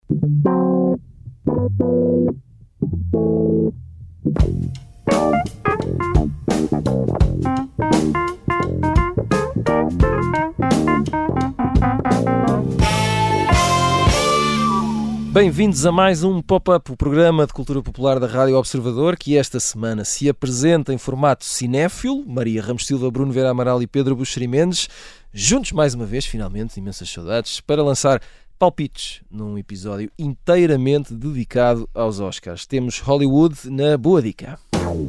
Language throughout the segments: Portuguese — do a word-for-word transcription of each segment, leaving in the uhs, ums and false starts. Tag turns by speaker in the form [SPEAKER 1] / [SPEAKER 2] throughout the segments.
[SPEAKER 1] Bem-vindos a mais um Pop-Up, o programa de cultura popular da Rádio Observador, que esta semana se apresenta em formato cinéfilo. Maria Ramos Silva, Bruno Vera Amaral e Pedro Buxeri Mendes, juntos mais uma vez, finalmente, imensas saudades, para lançar palpites num episódio inteiramente dedicado aos Oscars. Temos Hollywood na boa dica.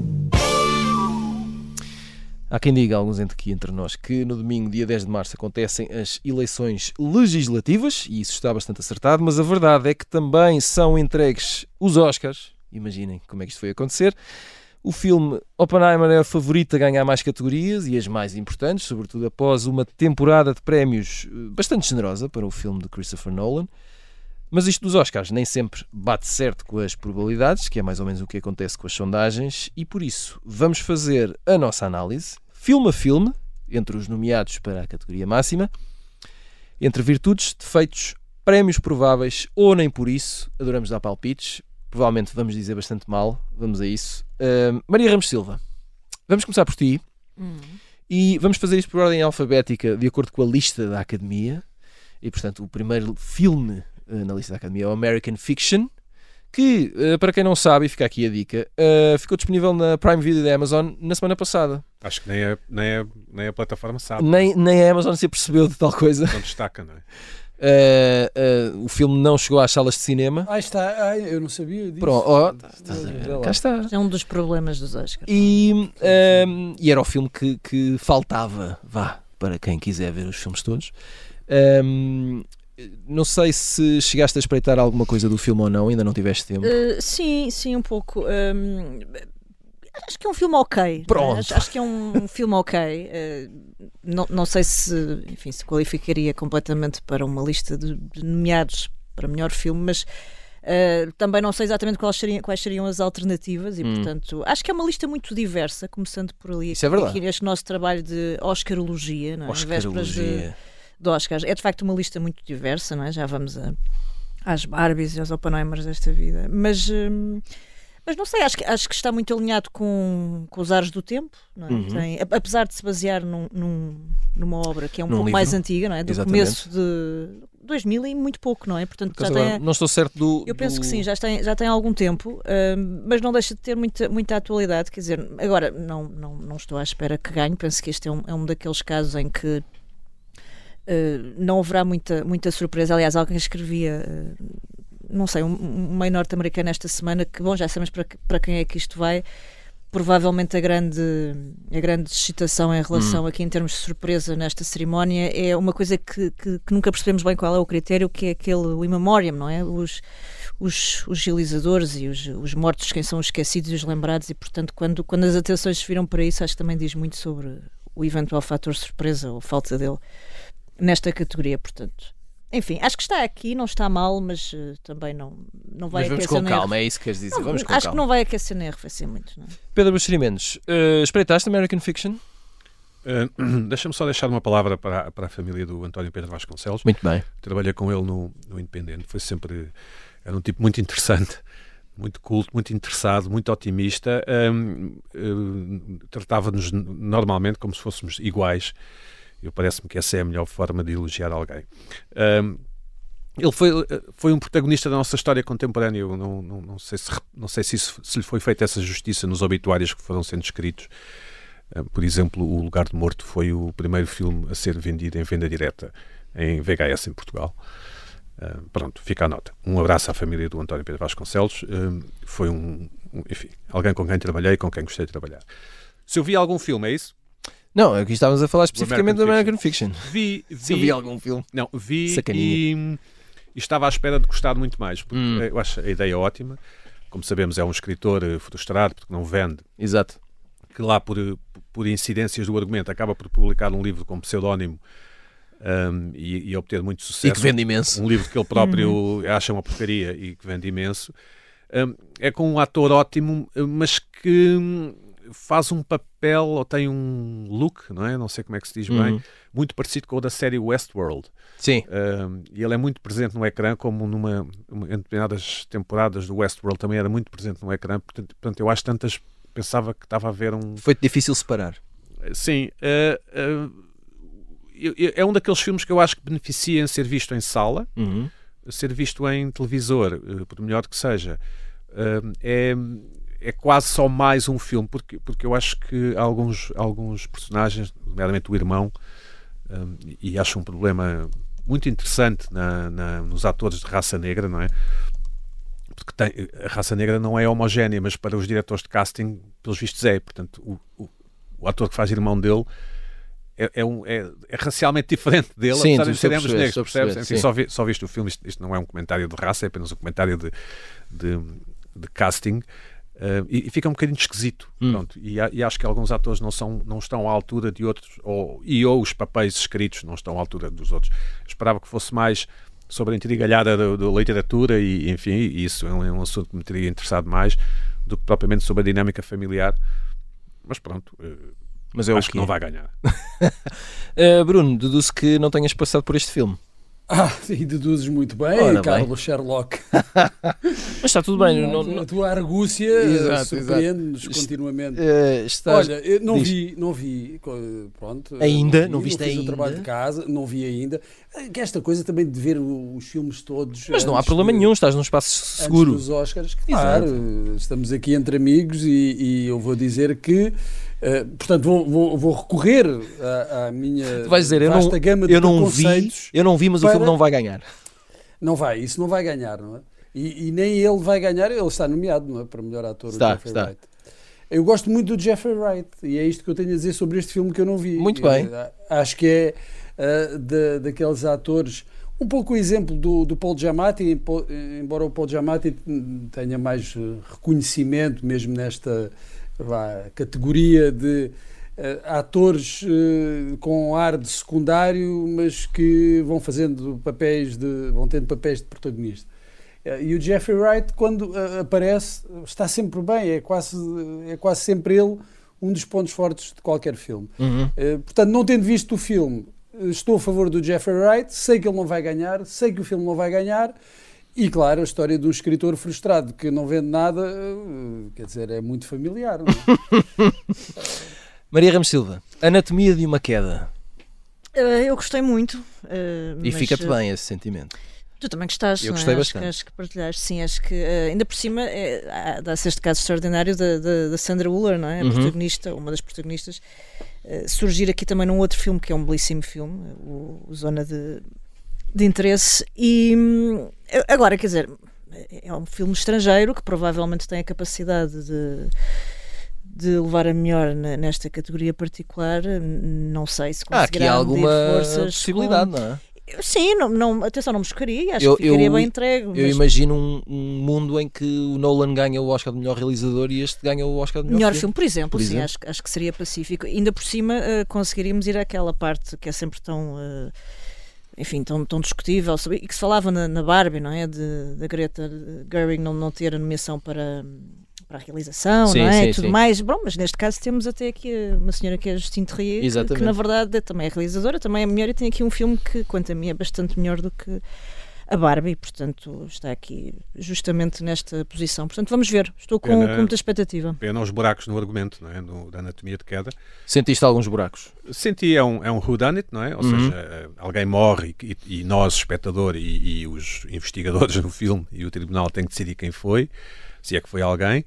[SPEAKER 1] Há quem diga, alguns entre aqui entre nós, que no domingo, dia dez de março, acontecem as eleições legislativas, e isso está bastante acertado, mas a verdade é que também são entregues os Oscars. Imaginem como é que isto foi acontecer. O filme Oppenheimer é o favorito a ganhar mais categorias e as mais importantes, sobretudo após uma temporada de prémios bastante generosa para o filme de Christopher Nolan. Mas isto dos Oscars nem sempre bate certo com as probabilidades, que é mais ou menos o que acontece com as sondagens, e por isso vamos fazer a nossa análise, filme a filme, entre os nomeados para a categoria máxima, entre virtudes, defeitos, prémios prováveis ou nem por isso. Adoramos dar palpites, provavelmente vamos dizer bastante mal, vamos a isso. Uh, Maria Ramos Silva, vamos começar por ti, hum. e vamos fazer isto por ordem alfabética, de acordo com a lista da Academia, e portanto o primeiro filme na lista da Academia é o American Fiction, que, para quem não sabe, e fica aqui a dica, uh, ficou disponível na Prime Video da Amazon na semana passada.
[SPEAKER 2] Acho que nem a, nem a, nem a plataforma sabe.
[SPEAKER 1] Nem, nem a Amazon se apercebeu de tal coisa.
[SPEAKER 2] Não destaca, não é?
[SPEAKER 1] Uh, uh, o filme não chegou às salas de cinema.
[SPEAKER 3] Ah, está. Ah, eu não sabia disso.
[SPEAKER 1] Pronto, oh, tá, tá, tá, cá está.
[SPEAKER 4] É um dos problemas dos Oscars.
[SPEAKER 1] E, um, e era o filme que, que faltava, vá, para quem quiser ver os filmes todos. Um, Não sei se chegaste a espreitar alguma coisa do filme ou não, ainda não tiveste tempo.
[SPEAKER 4] Uh, sim, sim, um pouco. Um, acho que é um filme ok.
[SPEAKER 1] Pronto.
[SPEAKER 4] Acho, acho que é um filme ok. Uh, não, não sei se, enfim, se qualificaria completamente para uma lista de, de nomeados para melhor filme, mas uh, também não sei exatamente quais seriam, quais seriam as alternativas e, hum. portanto, acho que é uma lista muito diversa, começando por ali.
[SPEAKER 1] Isso é verdade.
[SPEAKER 4] Aqui neste nosso trabalho de Oscarologia, não é?
[SPEAKER 1] Oscarologia.
[SPEAKER 4] De Oscars. É de facto uma lista muito diversa, não é? Já vamos a, às Barbies e aos Oppenheimers desta vida, mas, hum, mas não sei, acho que, acho que está muito alinhado com, com os ares do tempo, não é?
[SPEAKER 1] Uhum.
[SPEAKER 4] Tem, apesar de se basear num, num, numa obra que é um
[SPEAKER 1] num
[SPEAKER 4] pouco
[SPEAKER 1] livro.
[SPEAKER 4] mais antiga, não é? Do
[SPEAKER 1] Exatamente.
[SPEAKER 4] Começo de dois mil e muito pouco, não é? Portanto, já
[SPEAKER 1] agora,
[SPEAKER 4] tem,
[SPEAKER 1] não estou certo do...
[SPEAKER 4] eu penso
[SPEAKER 1] do...
[SPEAKER 4] que sim, já tem, já tem algum tempo, hum, mas não deixa de ter muita, muita atualidade, quer dizer, agora não, não, não estou à espera que ganhe, penso que este é um, é um daqueles casos em que Uh, não haverá muita, muita surpresa. Aliás, alguém escrevia, uh, não sei, um, um meio norte-americano esta semana, que bom, já sabemos para, para quem é que isto vai. Provavelmente a grande, a grande excitação em relação hum. aqui em termos de surpresa nesta cerimónia é uma coisa que, que, que nunca percebemos bem qual é o critério, que é aquele o in memoriam, não é? Os, os, os realizadores e os, os mortos, quem são os esquecidos e os lembrados, e portanto quando, quando as atenções se viram para isso, acho que também diz muito sobre o eventual fator surpresa ou falta dele nesta categoria, portanto. Enfim, acho que está aqui, não está mal, mas uh, também não, não vai
[SPEAKER 1] mas vamos
[SPEAKER 4] aquecer
[SPEAKER 1] com calma,
[SPEAKER 4] nem...
[SPEAKER 1] é isso que queres dizer.
[SPEAKER 4] Não,
[SPEAKER 1] vamos com
[SPEAKER 4] acho
[SPEAKER 1] calma.
[SPEAKER 4] que não vai aquecer nem arrefecer muito, não é?
[SPEAKER 1] Pedro Buxeri Mendes, uh, espreitaste American Fiction?
[SPEAKER 2] Uh, Deixa-me só deixar uma palavra para, para a família do António Pedro Vasconcelos.
[SPEAKER 1] Muito bem.
[SPEAKER 2] Trabalhei com ele no, no Independente, foi sempre, era um tipo muito interessante, muito culto, muito interessado, muito otimista, um, uh, tratava-nos normalmente como se fôssemos iguais. Eu parece-me que essa é a melhor forma de elogiar alguém. Um, ele foi, foi um protagonista da nossa história contemporânea. Eu não, não, não sei, se, não sei se, isso, se lhe foi feita essa justiça nos obituários que foram sendo escritos. Um, por exemplo, O Lugar do Morto foi o primeiro filme a ser vendido em venda direta em V H S em Portugal. Um, pronto, fica a nota. Um abraço à família do António Pedro Vasconcelos. Um, foi um, um, enfim, alguém com quem trabalhei e com quem gostei de trabalhar. Se eu vi algum filme, é isso?
[SPEAKER 1] Não, aqui estávamos a falar especificamente do American Fiction.
[SPEAKER 2] Vi, vi,
[SPEAKER 1] Se vi algum filme.
[SPEAKER 2] Não, vi
[SPEAKER 1] e,
[SPEAKER 2] e estava à espera de gostar muito mais, porque
[SPEAKER 1] hum.
[SPEAKER 2] eu acho a ideia ótima. Como sabemos, é um escritor frustrado porque não vende.
[SPEAKER 1] Exato.
[SPEAKER 2] Que lá, por, por incidências do argumento, acaba por publicar um livro com pseudónimo um, e, e obter muito sucesso.
[SPEAKER 1] E que vende imenso.
[SPEAKER 2] Um livro que ele próprio uhum. acha uma porcaria e que vende imenso. Um, é com um ator ótimo, mas que faz um papel, ou tem um look, não é? Não sei como é que se diz
[SPEAKER 1] Uhum.
[SPEAKER 2] bem, muito parecido com o da série Westworld.
[SPEAKER 1] Sim.
[SPEAKER 2] Um, e ele é muito presente no ecrã, como numa, uma, em determinadas temporadas do Westworld também era muito presente no ecrã. Portanto, portanto eu acho tantas, pensava que estava a ver um...
[SPEAKER 1] Foi difícil separar.
[SPEAKER 2] Sim, uh, uh, eu, eu, é um daqueles filmes que eu acho que beneficia em ser visto em sala,
[SPEAKER 1] Uhum.
[SPEAKER 2] ser visto em televisor, uh, por melhor que seja. Uh, é... é quase só mais um filme, porque, porque eu acho que alguns, alguns personagens, nomeadamente o irmão, um, e acho um problema muito interessante na, na, nos atores de raça negra, não é? Porque tem, a raça negra não é homogénea, mas para os diretores de casting, pelos vistos é. Portanto, o, o, o ator que faz irmão dele é, é, um, é, é racialmente diferente dele,
[SPEAKER 1] Sim,
[SPEAKER 2] apesar de serem
[SPEAKER 1] estou a
[SPEAKER 2] ambos
[SPEAKER 1] perceber,
[SPEAKER 2] negros,
[SPEAKER 1] estou a
[SPEAKER 2] percebes?
[SPEAKER 1] perceber,
[SPEAKER 2] Enfim,
[SPEAKER 1] sim.
[SPEAKER 2] só, vi, só viste o filme, isto, isto não é um comentário de raça, é apenas um comentário de, de, de casting. Uh, e, e fica um bocadinho esquisito.
[SPEAKER 1] Hum.
[SPEAKER 2] Pronto, e, e acho que alguns atores não, são, não estão à altura de outros, ou, e ou os papéis escritos não estão à altura dos outros. Eu esperava que fosse mais sobre a intrigalhada da, da literatura, e enfim, e isso é um, é um assunto que me teria interessado mais do que propriamente sobre a dinâmica familiar. Mas pronto, uh,
[SPEAKER 1] Mas é o
[SPEAKER 2] acho que
[SPEAKER 1] que
[SPEAKER 2] não
[SPEAKER 1] é.
[SPEAKER 2] vai ganhar.
[SPEAKER 1] Uh, Bruno, deduzo que não tenhas passado por este filme.
[SPEAKER 3] Ah, e deduzes muito bem,
[SPEAKER 1] Ora bem.
[SPEAKER 3] Carlos Sherlock.
[SPEAKER 1] Mas está tudo bem. Não, não,
[SPEAKER 3] a tua argúcia
[SPEAKER 1] Exato,
[SPEAKER 3] surpreende-nos
[SPEAKER 1] exato.
[SPEAKER 3] continuamente.
[SPEAKER 1] uh, estás...
[SPEAKER 3] Olha, eu não
[SPEAKER 1] diz.
[SPEAKER 3] vi, não vi, co- pronto.
[SPEAKER 1] Ainda?
[SPEAKER 3] vi,
[SPEAKER 1] Não viste
[SPEAKER 3] fiz
[SPEAKER 1] ainda?
[SPEAKER 3] o trabalho de casa, não vi ainda. Que esta coisa também de ver os filmes todos.
[SPEAKER 1] Mas não há
[SPEAKER 3] antes
[SPEAKER 1] problema
[SPEAKER 3] de-
[SPEAKER 1] nenhum, estás num espaço
[SPEAKER 3] Antes
[SPEAKER 1] seguro.
[SPEAKER 3] dos Oscars, claro, estamos aqui entre amigos e, e eu vou dizer que, uh, portanto, vou, vou, vou recorrer à, à minha
[SPEAKER 1] Tu vais dizer, eu
[SPEAKER 3] vasta
[SPEAKER 1] não,
[SPEAKER 3] gama de
[SPEAKER 1] eu não vi,
[SPEAKER 3] preconceitos.
[SPEAKER 1] eu não vi, mas o
[SPEAKER 3] para-
[SPEAKER 1] filme não vai ganhar.
[SPEAKER 3] Não vai, isso não vai ganhar, não é? E, e nem ele vai ganhar, ele está nomeado, não é? Para melhor ator,
[SPEAKER 1] Está,
[SPEAKER 3] o Jeffrey
[SPEAKER 1] está.
[SPEAKER 3] Wright. Eu gosto muito do Jeffrey Wright e é isto que eu tenho a dizer sobre este filme que eu não vi.
[SPEAKER 1] Muito bem.
[SPEAKER 3] Eu, acho que é uh, de, daqueles atores, um pouco o exemplo do, do Paul Giamatti, embora o Paul Giamatti tenha mais reconhecimento mesmo nesta vá, categoria de uh, atores uh, com ar de secundário, mas que vão fazendo papéis de, vão tendo papéis de protagonista. Uh, e o Jeffrey Wright, quando uh, aparece, está sempre bem, é quase, é quase sempre ele um dos pontos fortes de qualquer filme.
[SPEAKER 1] Uhum.
[SPEAKER 3] Uh, portanto, não tendo visto o filme, estou a favor do Jeffrey Wright, sei que ele não vai ganhar, sei que o filme não vai ganhar, e claro, a história de um escritor frustrado que não vende nada, uh, quer dizer, é muito familiar. Não é?
[SPEAKER 1] Maria Ramos Silva, Anatomia de uma Queda.
[SPEAKER 4] Uh, eu gostei muito. uh,
[SPEAKER 1] E
[SPEAKER 4] mas,
[SPEAKER 1] fica-te
[SPEAKER 4] uh,
[SPEAKER 1] bem esse sentimento.
[SPEAKER 4] Tu também gostaste,
[SPEAKER 1] Eu
[SPEAKER 4] não é?
[SPEAKER 1] gostei
[SPEAKER 4] Acho
[SPEAKER 1] bastante.
[SPEAKER 4] que- Acho que partilhaste, sim, acho que uh, ainda por cima é, há- dá-se este caso extraordinário da, da, da Sandra Uller, não é? A
[SPEAKER 1] Uhum.
[SPEAKER 4] protagonista, uma das protagonistas, uh, surgir aqui também num outro filme que é um belíssimo filme, o, o Zona de, de Interesse. E hum, agora, quer dizer, é um filme estrangeiro que provavelmente tem a capacidade de. de levar a melhor na- nesta categoria particular. Não sei se
[SPEAKER 1] Há aqui
[SPEAKER 4] conseguirá
[SPEAKER 1] alguma
[SPEAKER 4] medir forças
[SPEAKER 1] possibilidade,
[SPEAKER 4] com-
[SPEAKER 1] não é?
[SPEAKER 4] Sim, não, não, atenção, não me chocaria, acho
[SPEAKER 1] Eu-
[SPEAKER 4] que ficaria
[SPEAKER 1] eu-
[SPEAKER 4] bem entregue.
[SPEAKER 1] Eu
[SPEAKER 4] mas
[SPEAKER 1] imagino um, um mundo em que o Nolan ganha o Oscar de melhor realizador e este ganha o Oscar de melhor,
[SPEAKER 4] melhor
[SPEAKER 1] filme.
[SPEAKER 4] filme, por exemplo,
[SPEAKER 1] Por
[SPEAKER 4] sim,
[SPEAKER 1] exemplo.
[SPEAKER 4] Acho, acho que seria pacífico. Ainda por cima, eh, conseguiríamos ir àquela parte que é sempre tão. eh, enfim, tão, tão discutível, sobre- e que se falava na, na Barbie, não é? De, da Greta Gerwig não, não ter a nomeação para, para a realização,
[SPEAKER 1] Sim,
[SPEAKER 4] não é?
[SPEAKER 1] sim,
[SPEAKER 4] E tudo
[SPEAKER 1] sim.
[SPEAKER 4] mais. Bom, mas neste caso temos até aqui uma senhora que é a Justine Trier, que,
[SPEAKER 1] Exatamente.
[SPEAKER 4] que na verdade também é realizadora, também é mulher e tem aqui um filme que, quanto a mim, é bastante melhor do que a Barbie, portanto está aqui justamente nesta posição. Portanto, vamos ver, estou com,
[SPEAKER 2] Pena-
[SPEAKER 4] com muita expectativa.
[SPEAKER 2] Pena os buracos no argumento, não é? No, da Anatomia de Queda.
[SPEAKER 1] Sentiste alguns buracos?
[SPEAKER 2] Senti, é um, é um whodunit, não é? Ou
[SPEAKER 1] Uhum.
[SPEAKER 2] seja, eh, alguém morre e, e nós, espectador, e, e os investigadores no filme e o tribunal têm que decidir quem foi, se é que foi alguém.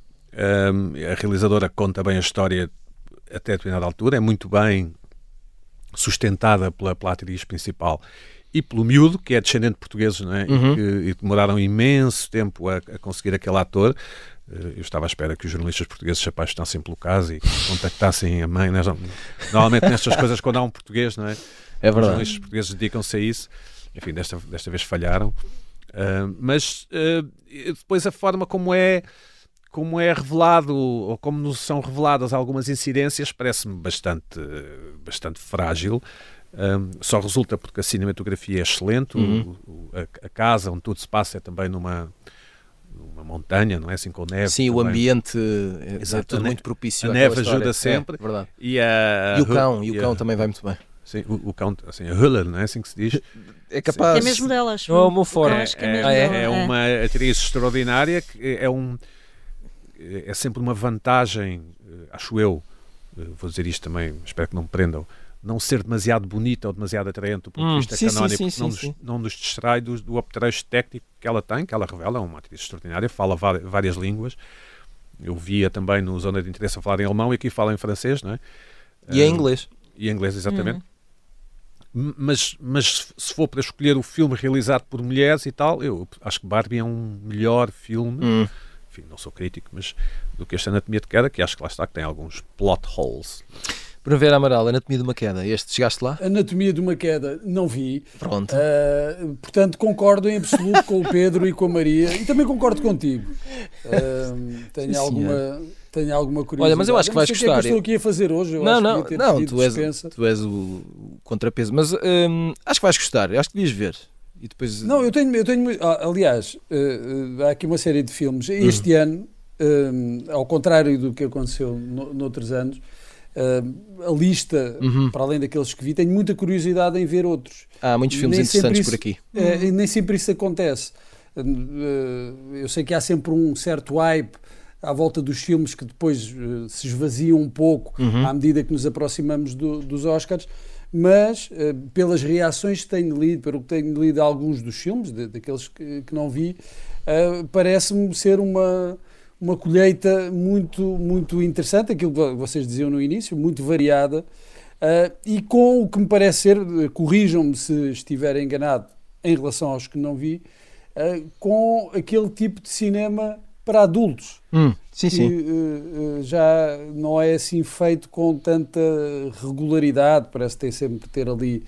[SPEAKER 2] Um, a realizadora conta bem a história até determinada altura, é muito bem sustentada pela, pela atriz principal e pelo miúdo, que é descendente de portugueses, não é?
[SPEAKER 1] Uhum.
[SPEAKER 2] E que e demoraram imenso tempo a, a conseguir aquele ator. Eh, Eu estava à espera que os jornalistas portugueses se apaixonassem pelo caso e contactassem a mãe. Né? Normalmente nestas coisas, quando há um português, não é?
[SPEAKER 1] É
[SPEAKER 2] Os
[SPEAKER 1] verdade.
[SPEAKER 2] jornalistas portugueses dedicam-se a isso. Enfim, desta, desta vez falharam. Ah, mas ah, depois a forma como é, como é revelado, ou como nos são reveladas algumas incidências, parece-me bastante, bastante frágil. Um, só resulta porque a cinematografia é excelente,
[SPEAKER 1] Uhum.
[SPEAKER 2] o- o- a, a casa onde tudo se passa é também numa, numa montanha, não é? Assim com neve.
[SPEAKER 1] Sim,
[SPEAKER 2] também.
[SPEAKER 1] o ambiente é, é
[SPEAKER 2] Exato,
[SPEAKER 1] tudo
[SPEAKER 2] a ne-
[SPEAKER 1] muito propício.
[SPEAKER 2] a
[SPEAKER 1] àquela
[SPEAKER 2] neve
[SPEAKER 1] história.
[SPEAKER 2] ajuda sempre.
[SPEAKER 1] É, verdade.
[SPEAKER 2] E, a,
[SPEAKER 1] E o cão, e o
[SPEAKER 2] a-
[SPEAKER 1] cão também vai muito bem.
[SPEAKER 2] Sim, o, o cão, assim, a Huller, não é assim que se diz?
[SPEAKER 1] É capaz.
[SPEAKER 4] Que é mesmo dela, acho.
[SPEAKER 1] Não é o
[SPEAKER 4] eu.
[SPEAKER 1] meu forte.
[SPEAKER 4] Eu acho que é
[SPEAKER 2] É,
[SPEAKER 4] mesmo
[SPEAKER 1] Ah, é?
[SPEAKER 4] dela,
[SPEAKER 2] é uma atriz extraordinária, que é um é sempre uma vantagem, eh, acho eu, eh, vou dizer isto também, espero que não me prendam, não ser demasiado bonita ou demasiado atraente do ponto de
[SPEAKER 1] Hum,
[SPEAKER 2] vista
[SPEAKER 1] sim, sim,
[SPEAKER 2] canónico,
[SPEAKER 1] sim,
[SPEAKER 2] porque não,
[SPEAKER 1] sim,
[SPEAKER 2] nos,
[SPEAKER 1] sim.
[SPEAKER 2] não nos distrai do, do apetrecho técnico que ela tem, que ela revela, é uma atriz extraordinária, fala va- várias línguas. Eu via também no Zona de Interesse a falar em alemão e aqui fala em francês, não é?
[SPEAKER 1] E em
[SPEAKER 2] Eh,
[SPEAKER 1] inglês.
[SPEAKER 2] E em inglês, exatamente.
[SPEAKER 4] Uhum.
[SPEAKER 2] M- Mas, mas se for para escolher o filme realizado por mulheres e tal, eu acho que Barbie é um melhor filme,
[SPEAKER 1] Hum.
[SPEAKER 2] enfim, não sou crítico, mas do que este Anatomia de Queda, que acho que lá está, que tem alguns plot holes.
[SPEAKER 1] Primavera Amaral, Anatomia de uma Queda. Este, chegaste lá?
[SPEAKER 3] Anatomia de uma Queda, não vi.
[SPEAKER 1] Pronto.
[SPEAKER 3] Uh, portanto, concordo em absoluto com o Pedro e com a Maria e também concordo contigo. Uh, tenho,
[SPEAKER 1] Sim,
[SPEAKER 3] alguma, tenho alguma curiosidade.
[SPEAKER 1] Olha, mas eu acho que vais
[SPEAKER 3] não sei o que é
[SPEAKER 1] gostar.
[SPEAKER 3] que eu estou aqui a fazer hoje. Eu
[SPEAKER 1] Não,
[SPEAKER 3] acho
[SPEAKER 1] não,
[SPEAKER 3] que devia ter
[SPEAKER 1] não,
[SPEAKER 3] pedido
[SPEAKER 1] tu és,
[SPEAKER 3] dispensa.
[SPEAKER 1] tu és o, o contrapeso. Mas hum, acho que vais gostar. Acho que devias ver. E depois...
[SPEAKER 3] Não, eu tenho, eu tenho ah, aliás, uh, uh, há aqui uma série de filmes. Este ano, um, ao contrário do que aconteceu no, noutros anos, uh, a lista,
[SPEAKER 1] Uhum.
[SPEAKER 3] para além daqueles que vi, tenho muita curiosidade em ver outros.
[SPEAKER 1] Há muitos filmes
[SPEAKER 3] Nem sempre
[SPEAKER 1] interessantes por
[SPEAKER 3] isso-
[SPEAKER 1] aqui.
[SPEAKER 3] É, e nem sempre isso acontece. Uh, Eu sei que há sempre um certo hype à volta dos filmes que depois uh, se esvaziam um pouco
[SPEAKER 1] Uhum.
[SPEAKER 3] à medida que nos aproximamos do- dos Oscars, mas uh, pelas reações que tenho lido, pelo que tenho lido de alguns dos filmes, de- daqueles que, que não vi, uh, parece-me ser uma, uma colheita muito, muito interessante, aquilo que vocês diziam no início, muito variada, uh, e com o que me parece ser, uh, corrijam-me se estiver enganado em relação aos que não vi, uh, com aquele tipo de cinema para adultos,
[SPEAKER 1] Hum, sim,
[SPEAKER 3] que
[SPEAKER 1] sim.
[SPEAKER 3] uh, uh, já não é assim feito com tanta regularidade, parece ter sempre ter ali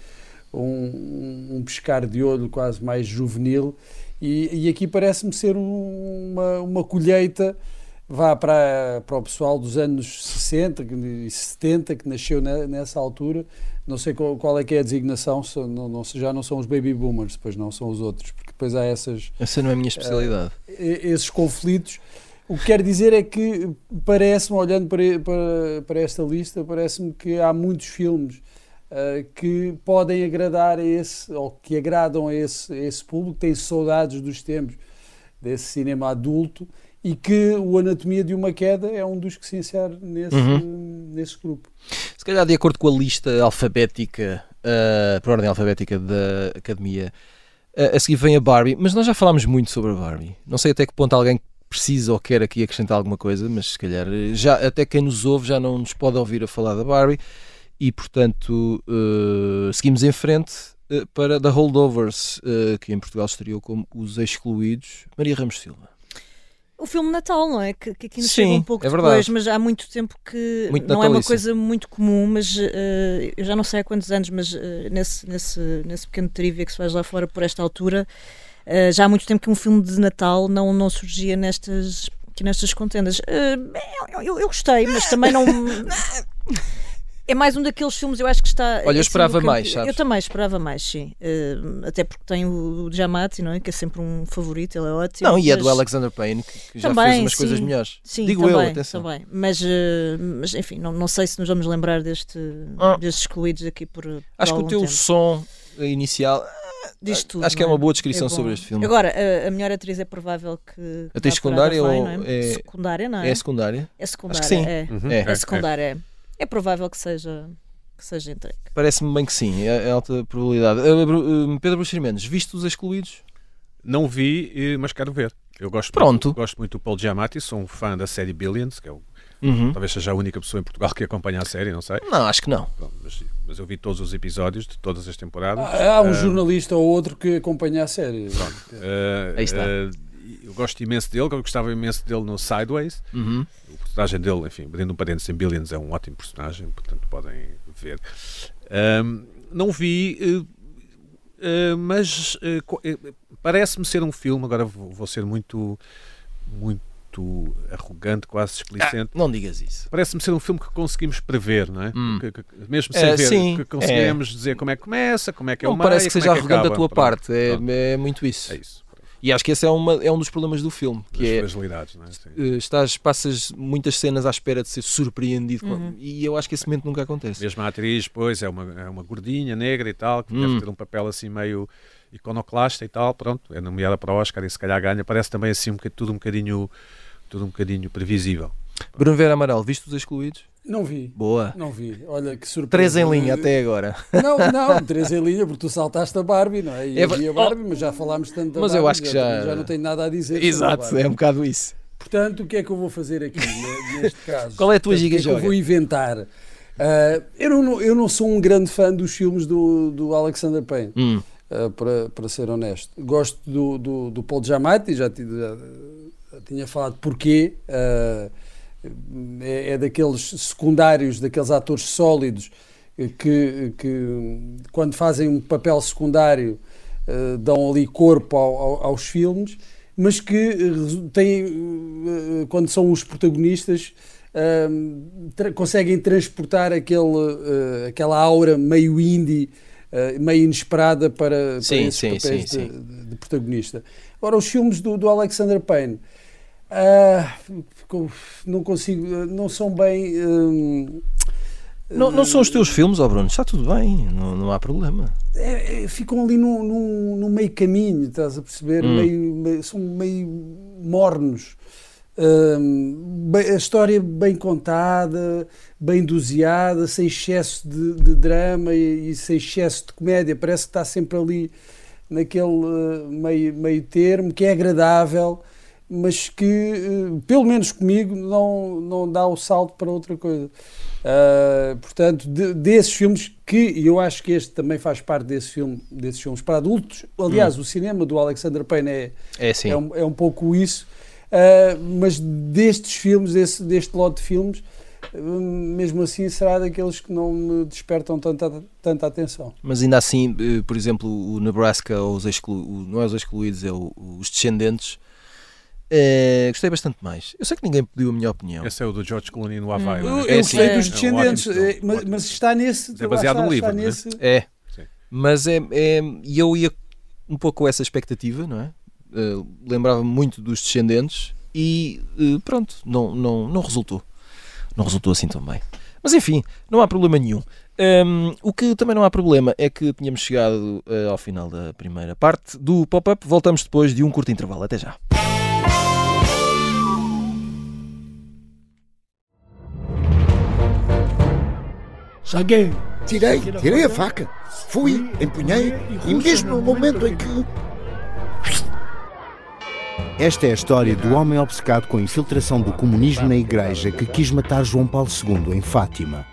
[SPEAKER 3] um, um pescar de olho quase mais juvenil, e, e aqui parece-me ser um- uma, uma colheita, vá para, para o pessoal dos anos sessenta e setenta, que nasceu ne- nessa altura. Não sei qual, qual é que é a designação, se- não, não, se- já não são os baby boomers, depois não são os outros, porque depois há essas,
[SPEAKER 1] Essa não é a minha especialidade.
[SPEAKER 3] e- esses conflitos. O que quero dizer é que parece-me, olhando para, para, para esta lista, parece-me que há muitos filmes ah, que podem agradar a esse, ou que agradam a esse, a esse público, que tem saudades dos tempos desse cinema adulto, e que o Anatomia de uma Queda é um dos que se insere nesse,
[SPEAKER 1] Uhum.
[SPEAKER 3] nesse grupo.
[SPEAKER 1] Se calhar, de acordo com a lista alfabética, uh, por ordem alfabética da Academia, uh, a seguir vem a Barbie, mas nós já falámos muito sobre a Barbie. Não sei até que ponto alguém precisa ou quer aqui acrescentar alguma coisa, mas se calhar já, até quem nos ouve já não nos pode ouvir a falar da Barbie e, portanto, uh, seguimos em frente uh, para The Holdovers, uh, que em Portugal estreou como Os Excluídos. Maria Ramos Silva.
[SPEAKER 4] O filme Natal, não é? Que, que aqui nos
[SPEAKER 1] Sim,
[SPEAKER 4] chega um pouco
[SPEAKER 1] é
[SPEAKER 4] depois,
[SPEAKER 1] verdade.
[SPEAKER 4] mas há muito tempo que
[SPEAKER 1] Muito
[SPEAKER 4] não é uma
[SPEAKER 1] natalício.
[SPEAKER 4] coisa muito comum, mas eh, eu já não sei há quantos anos, mas eh, nesse, nesse, nesse pequeno trivia que se faz lá fora por esta altura, eh, já há muito tempo que um filme de Natal não, não surgia nestas, aqui nestas contendas. Eh, eu, eu- eu gostei, mas também não... É mais um daqueles filmes, eu acho que está...
[SPEAKER 1] Olha, eu
[SPEAKER 4] assim,
[SPEAKER 1] esperava
[SPEAKER 4] no campo-
[SPEAKER 1] mais, sabes?
[SPEAKER 4] Eu também esperava mais, sim. Eh, até porque tem o, o Giamatti, não é? Que é sempre um favorito, ele é ótimo.
[SPEAKER 1] Não, e é
[SPEAKER 4] mas-
[SPEAKER 1] do Alexander Payne, que, que já
[SPEAKER 4] Também,
[SPEAKER 1] fez umas coisas
[SPEAKER 4] sim.
[SPEAKER 1] melhores.
[SPEAKER 4] Sim,
[SPEAKER 1] Digo
[SPEAKER 4] também,
[SPEAKER 1] eu, atenção.
[SPEAKER 4] também. Mas, eh, mas enfim, não, não sei se nos vamos lembrar deste,
[SPEAKER 1] Ah.
[SPEAKER 4] destes excluídos aqui por, por
[SPEAKER 1] Acho que o
[SPEAKER 4] algum
[SPEAKER 1] teu
[SPEAKER 4] tempo.
[SPEAKER 1] som inicial,
[SPEAKER 4] Diz tudo,
[SPEAKER 1] acho que é
[SPEAKER 4] não
[SPEAKER 1] uma boa descrição
[SPEAKER 4] É bom.
[SPEAKER 1] sobre este filme.
[SPEAKER 4] Agora, a, a melhor atriz é provável que. que
[SPEAKER 1] Atriz
[SPEAKER 4] vá por Ada
[SPEAKER 1] secundária
[SPEAKER 4] Faye,
[SPEAKER 1] ou
[SPEAKER 4] não é?
[SPEAKER 1] é-
[SPEAKER 4] Secundária, não é?
[SPEAKER 1] É secundária?
[SPEAKER 4] É secundária.
[SPEAKER 1] Acho que sim.
[SPEAKER 4] É,
[SPEAKER 2] Uhum.
[SPEAKER 1] É.
[SPEAKER 4] é secundária. É. É provável que seja, que seja entregue.
[SPEAKER 1] Parece-me bem que sim, é, é alta probabilidade. Uh, Bru- uh, Pedro Bruxo Mendes, viste Os Excluídos?
[SPEAKER 2] Não vi, eh, mas quero ver. Eu gosto
[SPEAKER 1] Pronto.
[SPEAKER 2] Muito, gosto muito do Paul Giamatti, sou um fã da série Billions, que é o,
[SPEAKER 1] Uhum.
[SPEAKER 2] talvez seja a única pessoa em Portugal que acompanha a série, não sei.
[SPEAKER 1] Não, acho que não.
[SPEAKER 2] Bom, mas, mas eu vi todos os episódios de todas as temporadas.
[SPEAKER 3] Há um
[SPEAKER 2] Eh,
[SPEAKER 3] jornalista ou outro que acompanha a série.
[SPEAKER 2] eh,
[SPEAKER 1] Aí está.
[SPEAKER 2] eh, eu gosto imenso dele, eu gostava imenso dele no Sideways.
[SPEAKER 1] Uhum.
[SPEAKER 2] O personagem dele, enfim, abrindo um parênteses em Billions, é um ótimo personagem, portanto podem ver. Ahm, não vi, eh, eh, mas eh, co- eh, parece-me ser um filme, agora vou, vou ser muito, muito arrogante, quase
[SPEAKER 1] Ah,
[SPEAKER 2] explicente.
[SPEAKER 1] não digas isso.
[SPEAKER 2] Parece-me ser um filme que conseguims prever, não é?
[SPEAKER 1] Hum.
[SPEAKER 2] Que- que- mesmo
[SPEAKER 1] É,
[SPEAKER 2] sem ver,
[SPEAKER 1] sim,
[SPEAKER 2] que conseguimos dizer como é que começa, como é que é
[SPEAKER 1] não
[SPEAKER 2] o meio,
[SPEAKER 1] parece que
[SPEAKER 2] como
[SPEAKER 1] seja
[SPEAKER 2] é que
[SPEAKER 1] arrogante da
[SPEAKER 2] acaba.
[SPEAKER 1] tua
[SPEAKER 2] Pronto,
[SPEAKER 1] parte, é,
[SPEAKER 2] pronto.
[SPEAKER 1] é muito isso.
[SPEAKER 2] É isso.
[SPEAKER 1] E acho que esse é, uma, é um dos problemas do filme, que
[SPEAKER 2] As
[SPEAKER 1] é,
[SPEAKER 2] fragilidades, não é? Sim.
[SPEAKER 1] uh, estás, passas muitas cenas à espera de ser surpreendido,
[SPEAKER 4] Uhum.
[SPEAKER 1] com, e eu acho que esse momento nunca acontece.
[SPEAKER 2] Mesmo a atriz, pois, é uma, é uma gordinha negra e tal, que
[SPEAKER 1] Hum.
[SPEAKER 2] deve ter um papel assim meio iconoclasta e tal, pronto, é nomeada para o Oscar e se calhar ganha, parece também assim um bocadinho, tudo um bocadinho, tudo um bocadinho previsível.
[SPEAKER 1] Bruno Vera Amaral, viste Os Excluídos?
[SPEAKER 3] Não vi.
[SPEAKER 1] Boa.
[SPEAKER 3] Não vi. Olha que surpresa.
[SPEAKER 1] Três em linha até agora.
[SPEAKER 3] Não, não, três em linha, porque tu saltaste a Barbie, não é? E
[SPEAKER 1] É
[SPEAKER 3] eu vi a
[SPEAKER 1] ver-
[SPEAKER 3] Barbie, mas já falámos tanto da
[SPEAKER 1] Mas
[SPEAKER 3] Barbie,
[SPEAKER 1] eu acho que já-
[SPEAKER 3] já não tenho nada a dizer sobre a
[SPEAKER 1] Exato,
[SPEAKER 3] Barbie.
[SPEAKER 1] é um bocado isso.
[SPEAKER 3] Portanto, o que é que eu vou fazer aqui, ne- neste caso?
[SPEAKER 1] Qual é a tua
[SPEAKER 3] Portanto,
[SPEAKER 1] giga
[SPEAKER 3] o que é que eu
[SPEAKER 1] joga?
[SPEAKER 3] vou inventar? Ah, eu, não, eu não sou um grande fã dos filmes do, do Alexander Payne,
[SPEAKER 1] Hum.
[SPEAKER 3] ah, para, para ser honesto. Gosto do, do, do Paul Giamatti, já, ti- já, já tinha falado porquê. ah, é, é daqueles secundários, daqueles atores sólidos que, que quando fazem um papel secundário uh, dão ali corpo ao, ao, aos filmes, mas que uh, têm, uh, quando são os protagonistas, uh, tra conseguem transportar aquele, uh, aquela aura meio indie, uh, meio inesperada para,
[SPEAKER 1] Sim,
[SPEAKER 3] para esses
[SPEAKER 1] sim,
[SPEAKER 3] papéis
[SPEAKER 1] sim,
[SPEAKER 3] de,
[SPEAKER 1] sim.
[SPEAKER 3] de- de protagonista. Agora, os filmes do, do Alexander Payne, ah, não consigo, não são bem. hum,
[SPEAKER 1] Não, não são os teus filmes, ó Bruno, está tudo bem, não, não há problema.
[SPEAKER 3] é, é, ficam ali no, no, no meio caminho, estás a perceber?
[SPEAKER 1] Hum.
[SPEAKER 3] Meio, meio- são meio mornos. Hum, bem- a história bem contada, bem doseada, sem excesso de, de drama e, e sem excesso de comédia. Parece que está sempre ali naquele uh, meio, meio termo, que é agradável, mas que, uh, pelo menos comigo, não, não dá o salto para outra coisa. Uh, portanto, de, desses filmes, que e eu acho que este também faz parte desse filme, desses filmes para adultos. Aliás, o cinema do Alexander Payne é,
[SPEAKER 1] É sim.
[SPEAKER 3] é, um, é um pouco isso. Uh, mas destes filmes, desse, deste lote de filmes, uh, mesmo assim será daqueles que não me despertam tanta, tanta atenção.
[SPEAKER 1] Mas ainda assim, eh, por exemplo, o Nebraska, ou os exclu... o- não é os excluídos, é o- os descendentes, eh, gostei bastante mais. Eu sei que ninguém pediu a minha opinião.
[SPEAKER 2] Esse é o do George Clooney no Havaí,
[SPEAKER 3] Eu,
[SPEAKER 2] não
[SPEAKER 3] eu
[SPEAKER 2] é?
[SPEAKER 1] É,
[SPEAKER 3] gostei
[SPEAKER 1] sim.
[SPEAKER 3] dos
[SPEAKER 1] É
[SPEAKER 2] um
[SPEAKER 3] Descendentes,
[SPEAKER 2] ótimo filme,
[SPEAKER 3] eh, mas,
[SPEAKER 2] ótimo.
[SPEAKER 3] mas está nesse.
[SPEAKER 2] É baseado
[SPEAKER 3] lá
[SPEAKER 2] no
[SPEAKER 3] está,
[SPEAKER 2] livro,
[SPEAKER 3] está
[SPEAKER 2] não é?
[SPEAKER 3] nesse,
[SPEAKER 1] É,
[SPEAKER 2] Sim.
[SPEAKER 1] mas é, é- e eu ia um pouco com essa expectativa, não é? Eh, lembrava-me muito dos descendentes e eh, pronto, não, não, não resultou. Não resultou assim tão bem. Mas enfim, não há problema nenhum. Hum, o que também não há problema é que tínhamos chegado eh, ao final da primeira parte do pop-up. Voltamos depois de um curto intervalo. Até já.
[SPEAKER 5] Saguei.
[SPEAKER 6] Tirei, tirei a faca. Fui, empunhei e mesmo no momento em que...
[SPEAKER 5] Esta é a história do homem obcecado com a infiltração do comunismo na igreja que quis matar João Paulo segundo em Fátima.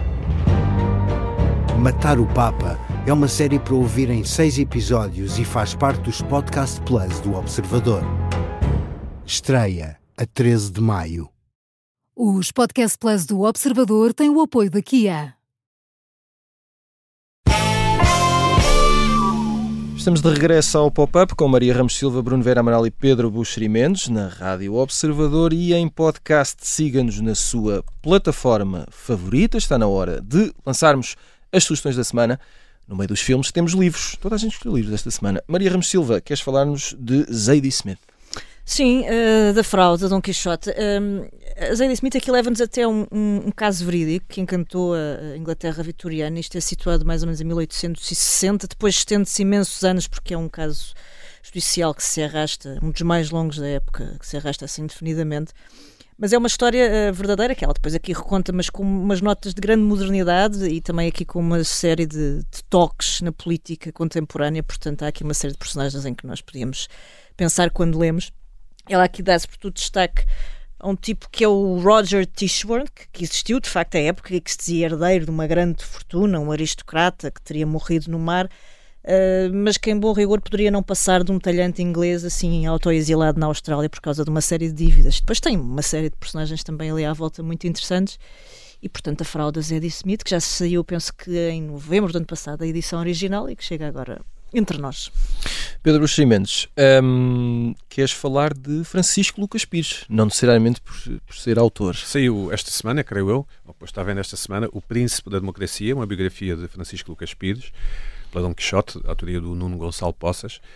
[SPEAKER 5] Matar o Papa é uma série para ouvir em seis episódios e faz parte dos Podcast Plus do Observador. Estreia a treze de maio.
[SPEAKER 7] Os Podcast Plus do Observador têm o apoio da Kia.
[SPEAKER 1] Estamos de regresso ao pop-up com Maria Ramos Silva, Bruno Vera Amaral e Pedro Buxeri Mendes na Rádio Observador e em podcast. Siga-nos na sua plataforma favorita. Está na hora de lançarmos as sugestões da semana. No meio dos filmes temos livros. Toda a gente escolheu livros esta semana. Maria Ramos Silva, queres falar-nos de Zadie Smith?
[SPEAKER 4] Sim, uh, da fraude, Dom Quixote. Um, a Zadie Smith aqui leva-nos até um, um, um caso verídico que encantou a Inglaterra vitoriana. Isto é situado mais ou menos em mil oitocentos e sessenta, depois estende-se imensos anos porque é um caso judicial que se arrasta, um dos mais longos da época, que se arrasta assim indefinidamente. Mas é uma história uh, verdadeira que ela depois aqui reconta, mas com umas notas de grande modernidade e também aqui com uma série de, de toques na política contemporânea. Portanto, há aqui uma série de personagens em que nós podíamos pensar quando lemos. Ela aqui dá-se por tudo destaque a um tipo que é o Roger Tichborne, que, que existiu de facto à época e que se dizia herdeiro de uma grande fortuna, um aristocrata que teria morrido no mar, uh, mas que em bom rigor poderia não passar de um talhante inglês assim autoexilado na Austrália por causa de uma série de dívidas. Depois tem uma série de personagens também ali à volta muito interessantes e portanto a fraude da Zadie Smith, que já saiu penso que em novembro do ano passado a edição original e que chega agora entre nós.
[SPEAKER 1] Pedro Buxeri Mendes, hum, queres falar de Francisco Lucas Pires, não necessariamente por, por ser autor.
[SPEAKER 2] Saiu esta semana, creio eu, ou depois está vendo esta semana, O Príncipe da Democracia, uma biografia de Francisco Lucas Pires, pela Dom Quixote, autoria do Nuno Gonçalo Poças.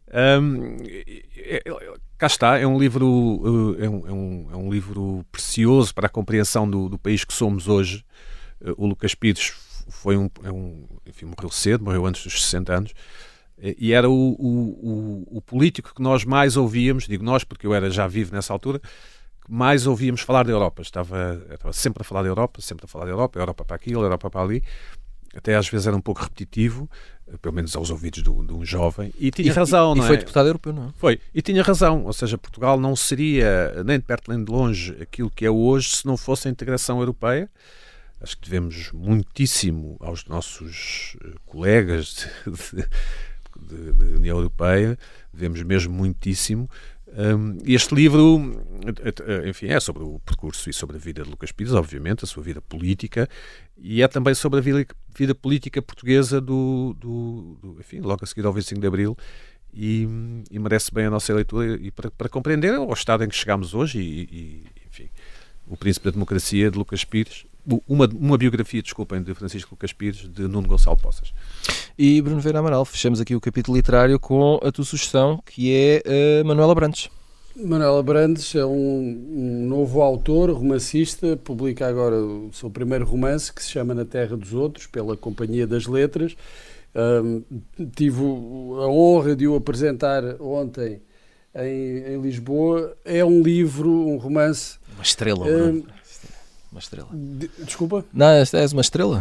[SPEAKER 2] Um, é, é, cá está, é um livro é um, é um, é um livro precioso para a compreensão do, do país que somos hoje. O Lucas Pires foi um, é um enfim, morreu cedo, morreu antes dos sessenta anos, e era o, o, o, o político que nós mais ouvíamos, digo nós porque eu era já vivo nessa altura, que mais ouvíamos falar da Europa. Estava, estava sempre a falar da Europa, sempre a falar da Europa, Europa para aquilo, Europa para ali. Até às vezes era um pouco repetitivo, pelo menos aos ouvidos de um jovem, e tinha
[SPEAKER 1] e,
[SPEAKER 2] razão,
[SPEAKER 1] e,
[SPEAKER 2] não
[SPEAKER 1] e
[SPEAKER 2] é?
[SPEAKER 1] foi deputado europeu, não é?
[SPEAKER 2] Foi, e tinha razão, ou seja, Portugal não seria nem de perto nem de longe aquilo que é hoje se não fosse a integração europeia. Acho que devemos muitíssimo aos nossos colegas de, de, de União Europeia, devemos mesmo muitíssimo. Um, este livro, enfim, é sobre o percurso e sobre a vida de Lucas Pires, obviamente, a sua vida política, e é também sobre a vida, vida política portuguesa do, do, do, enfim, logo a seguir ao vinte e cinco de Abril, e, e merece bem a nossa leitura e para, para compreender o estado em que chegámos hoje e, e enfim, o Príncipe da Democracia de Lucas Pires, uma, uma biografia, desculpem, de Francisco Lucas Pires, de Nuno Gonçalo Poças.
[SPEAKER 1] E Bruno Vieira Amaral, fechamos aqui o capítulo literário com a tua sugestão, que é uh, Manuela Brandes.
[SPEAKER 3] Manuela Brandes é um, um novo autor, romancista, publica agora o seu primeiro romance, que se chama Na Terra dos Outros, pela Companhia das Letras. Um, tive a honra de o apresentar ontem em, em Lisboa. É um livro, um romance...
[SPEAKER 1] Uma estrela,
[SPEAKER 3] um,
[SPEAKER 1] Bruno. Uma estrela.
[SPEAKER 3] De, desculpa?
[SPEAKER 1] Não, és uma estrela?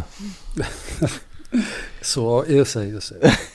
[SPEAKER 3] Sou, eu sei, eu sei.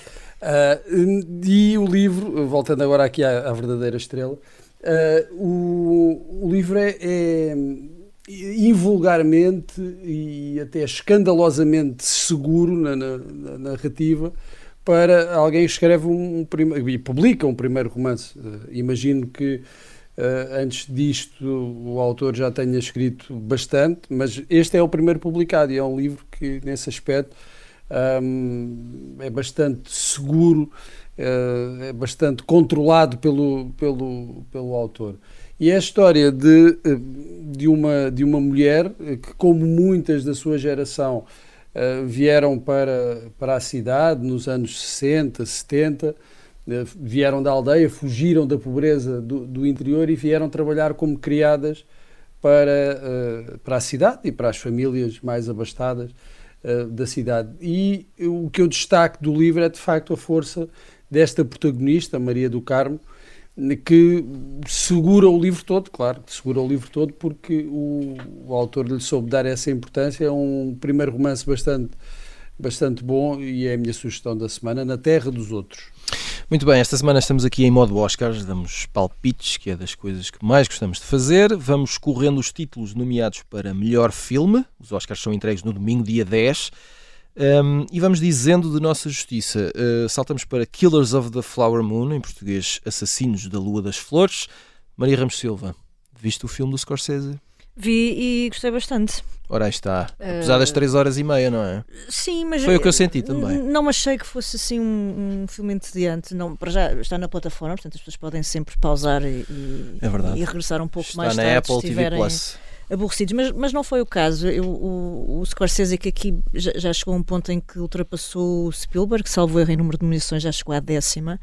[SPEAKER 3] uh, e o livro, voltando agora aqui à, à verdadeira estrela, uh, o, o livro é, é invulgarmente e até escandalosamente seguro na, na, na narrativa para alguém que escreve um, um primeiro, e publica um primeiro romance. Uh, imagino que Uh, antes disto o autor já tenha escrito bastante, mas este é o primeiro publicado e é um livro que nesse aspecto um, é bastante seguro, uh, é bastante controlado pelo, pelo, pelo autor. E é a história de, de, uma, de uma mulher que, como muitas da sua geração, uh, vieram para, para a cidade nos anos sessenta, setenta, vieram da aldeia, fugiram da pobreza do, do interior e vieram trabalhar como criadas para, uh, para a cidade e para as famílias mais abastadas uh, da cidade. E o que eu destaco do livro é de facto a força desta protagonista, Maria do Carmo, que segura o livro todo, claro, que segura o livro todo porque o, o autor lhe soube dar essa importância. É um primeiro romance bastante, bastante bom e é a minha sugestão da semana, Na Terra dos Outros.
[SPEAKER 1] Muito bem, esta semana estamos aqui em modo Oscars, damos palpites, que é das coisas que mais gostamos de fazer. Vamos correndo os títulos nomeados para melhor filme. Os Oscars são entregues no domingo, dia dez. Um, e vamos dizendo de nossa justiça. Uh, saltamos para Killers of the Flower Moon, em português Assassinos da Lua das Flores. Maria Ramos Silva, viste o filme do Scorsese?
[SPEAKER 4] Vi e gostei bastante.
[SPEAKER 1] Ora, aí está. Apesar das três horas e meia, não é?
[SPEAKER 4] Sim, mas...
[SPEAKER 1] Foi o que eu senti também.
[SPEAKER 4] Não achei que fosse assim um, um filme entediante. Não, para já está na plataforma, portanto as pessoas podem sempre pausar e, e,
[SPEAKER 1] é verdade.
[SPEAKER 4] e regressar um pouco
[SPEAKER 1] está
[SPEAKER 4] mais
[SPEAKER 1] na
[SPEAKER 4] tarde
[SPEAKER 1] Apple
[SPEAKER 4] se estiverem
[SPEAKER 1] T V Plus.
[SPEAKER 4] Aborrecidos. Mas, mas não foi o caso. Eu, o, o Scorsese, que aqui já, já chegou a um ponto em que ultrapassou o Spielberg, salvo erro em número de nomeações, já chegou à décima.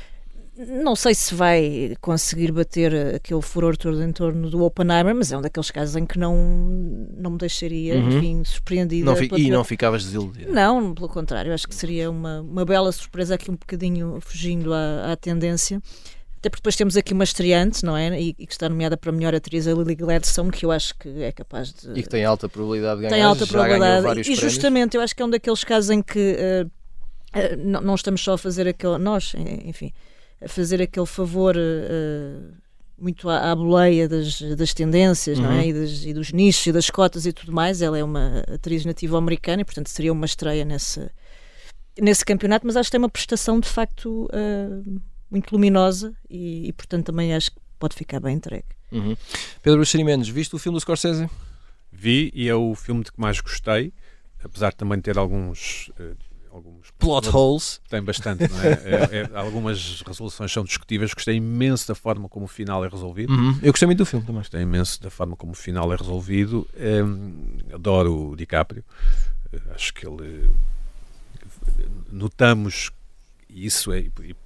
[SPEAKER 4] Não sei se vai conseguir bater aquele furor todo em torno do Oppenheimer, mas é um daqueles casos em que não, não me deixaria,
[SPEAKER 1] uhum.
[SPEAKER 4] enfim, surpreendida.
[SPEAKER 1] Não fi, e não ficavas desiludida?
[SPEAKER 4] Não, pelo contrário, acho que seria uma, uma bela surpresa aqui um bocadinho fugindo à, à tendência. Até porque depois temos aqui uma estreante, não é? E, e que está nomeada para melhor atriz, a Lily Gladstone, que eu acho que é capaz de...
[SPEAKER 1] E que tem alta probabilidade de ganhar.
[SPEAKER 4] Tem alta
[SPEAKER 1] já
[SPEAKER 4] probabilidade.
[SPEAKER 1] Vários
[SPEAKER 4] e
[SPEAKER 1] prémios.
[SPEAKER 4] Justamente, eu acho que é um daqueles casos em que uh, uh, não, não estamos só a fazer aquele... Nós, enfim... a fazer aquele favor uh, muito à, à boleia das, das tendências, uhum. não é? E, das, e dos nichos e das cotas e tudo mais. Ela é uma atriz nativa-americana e, portanto, seria uma estreia nesse, nesse campeonato, mas acho que tem uma prestação, de facto, uh, muito luminosa e, e, portanto, também acho que pode ficar bem entregue.
[SPEAKER 1] Uhum. Pedro Buxeri Mendes, viste o filme do Scorsese?
[SPEAKER 2] Vi, e é o filme de que mais gostei, apesar de também ter alguns... Uh, alguns
[SPEAKER 1] plot holes.
[SPEAKER 2] Tem bastante, não é? é, é algumas resoluções são discutíveis. Gostei imenso da forma como o final é resolvido.
[SPEAKER 1] Uhum. Eu gostei muito do filme também.
[SPEAKER 2] Gostei imenso da forma como o final é resolvido. Um, adoro o DiCaprio. Uh, acho que ele... Notamos, e isso é... E,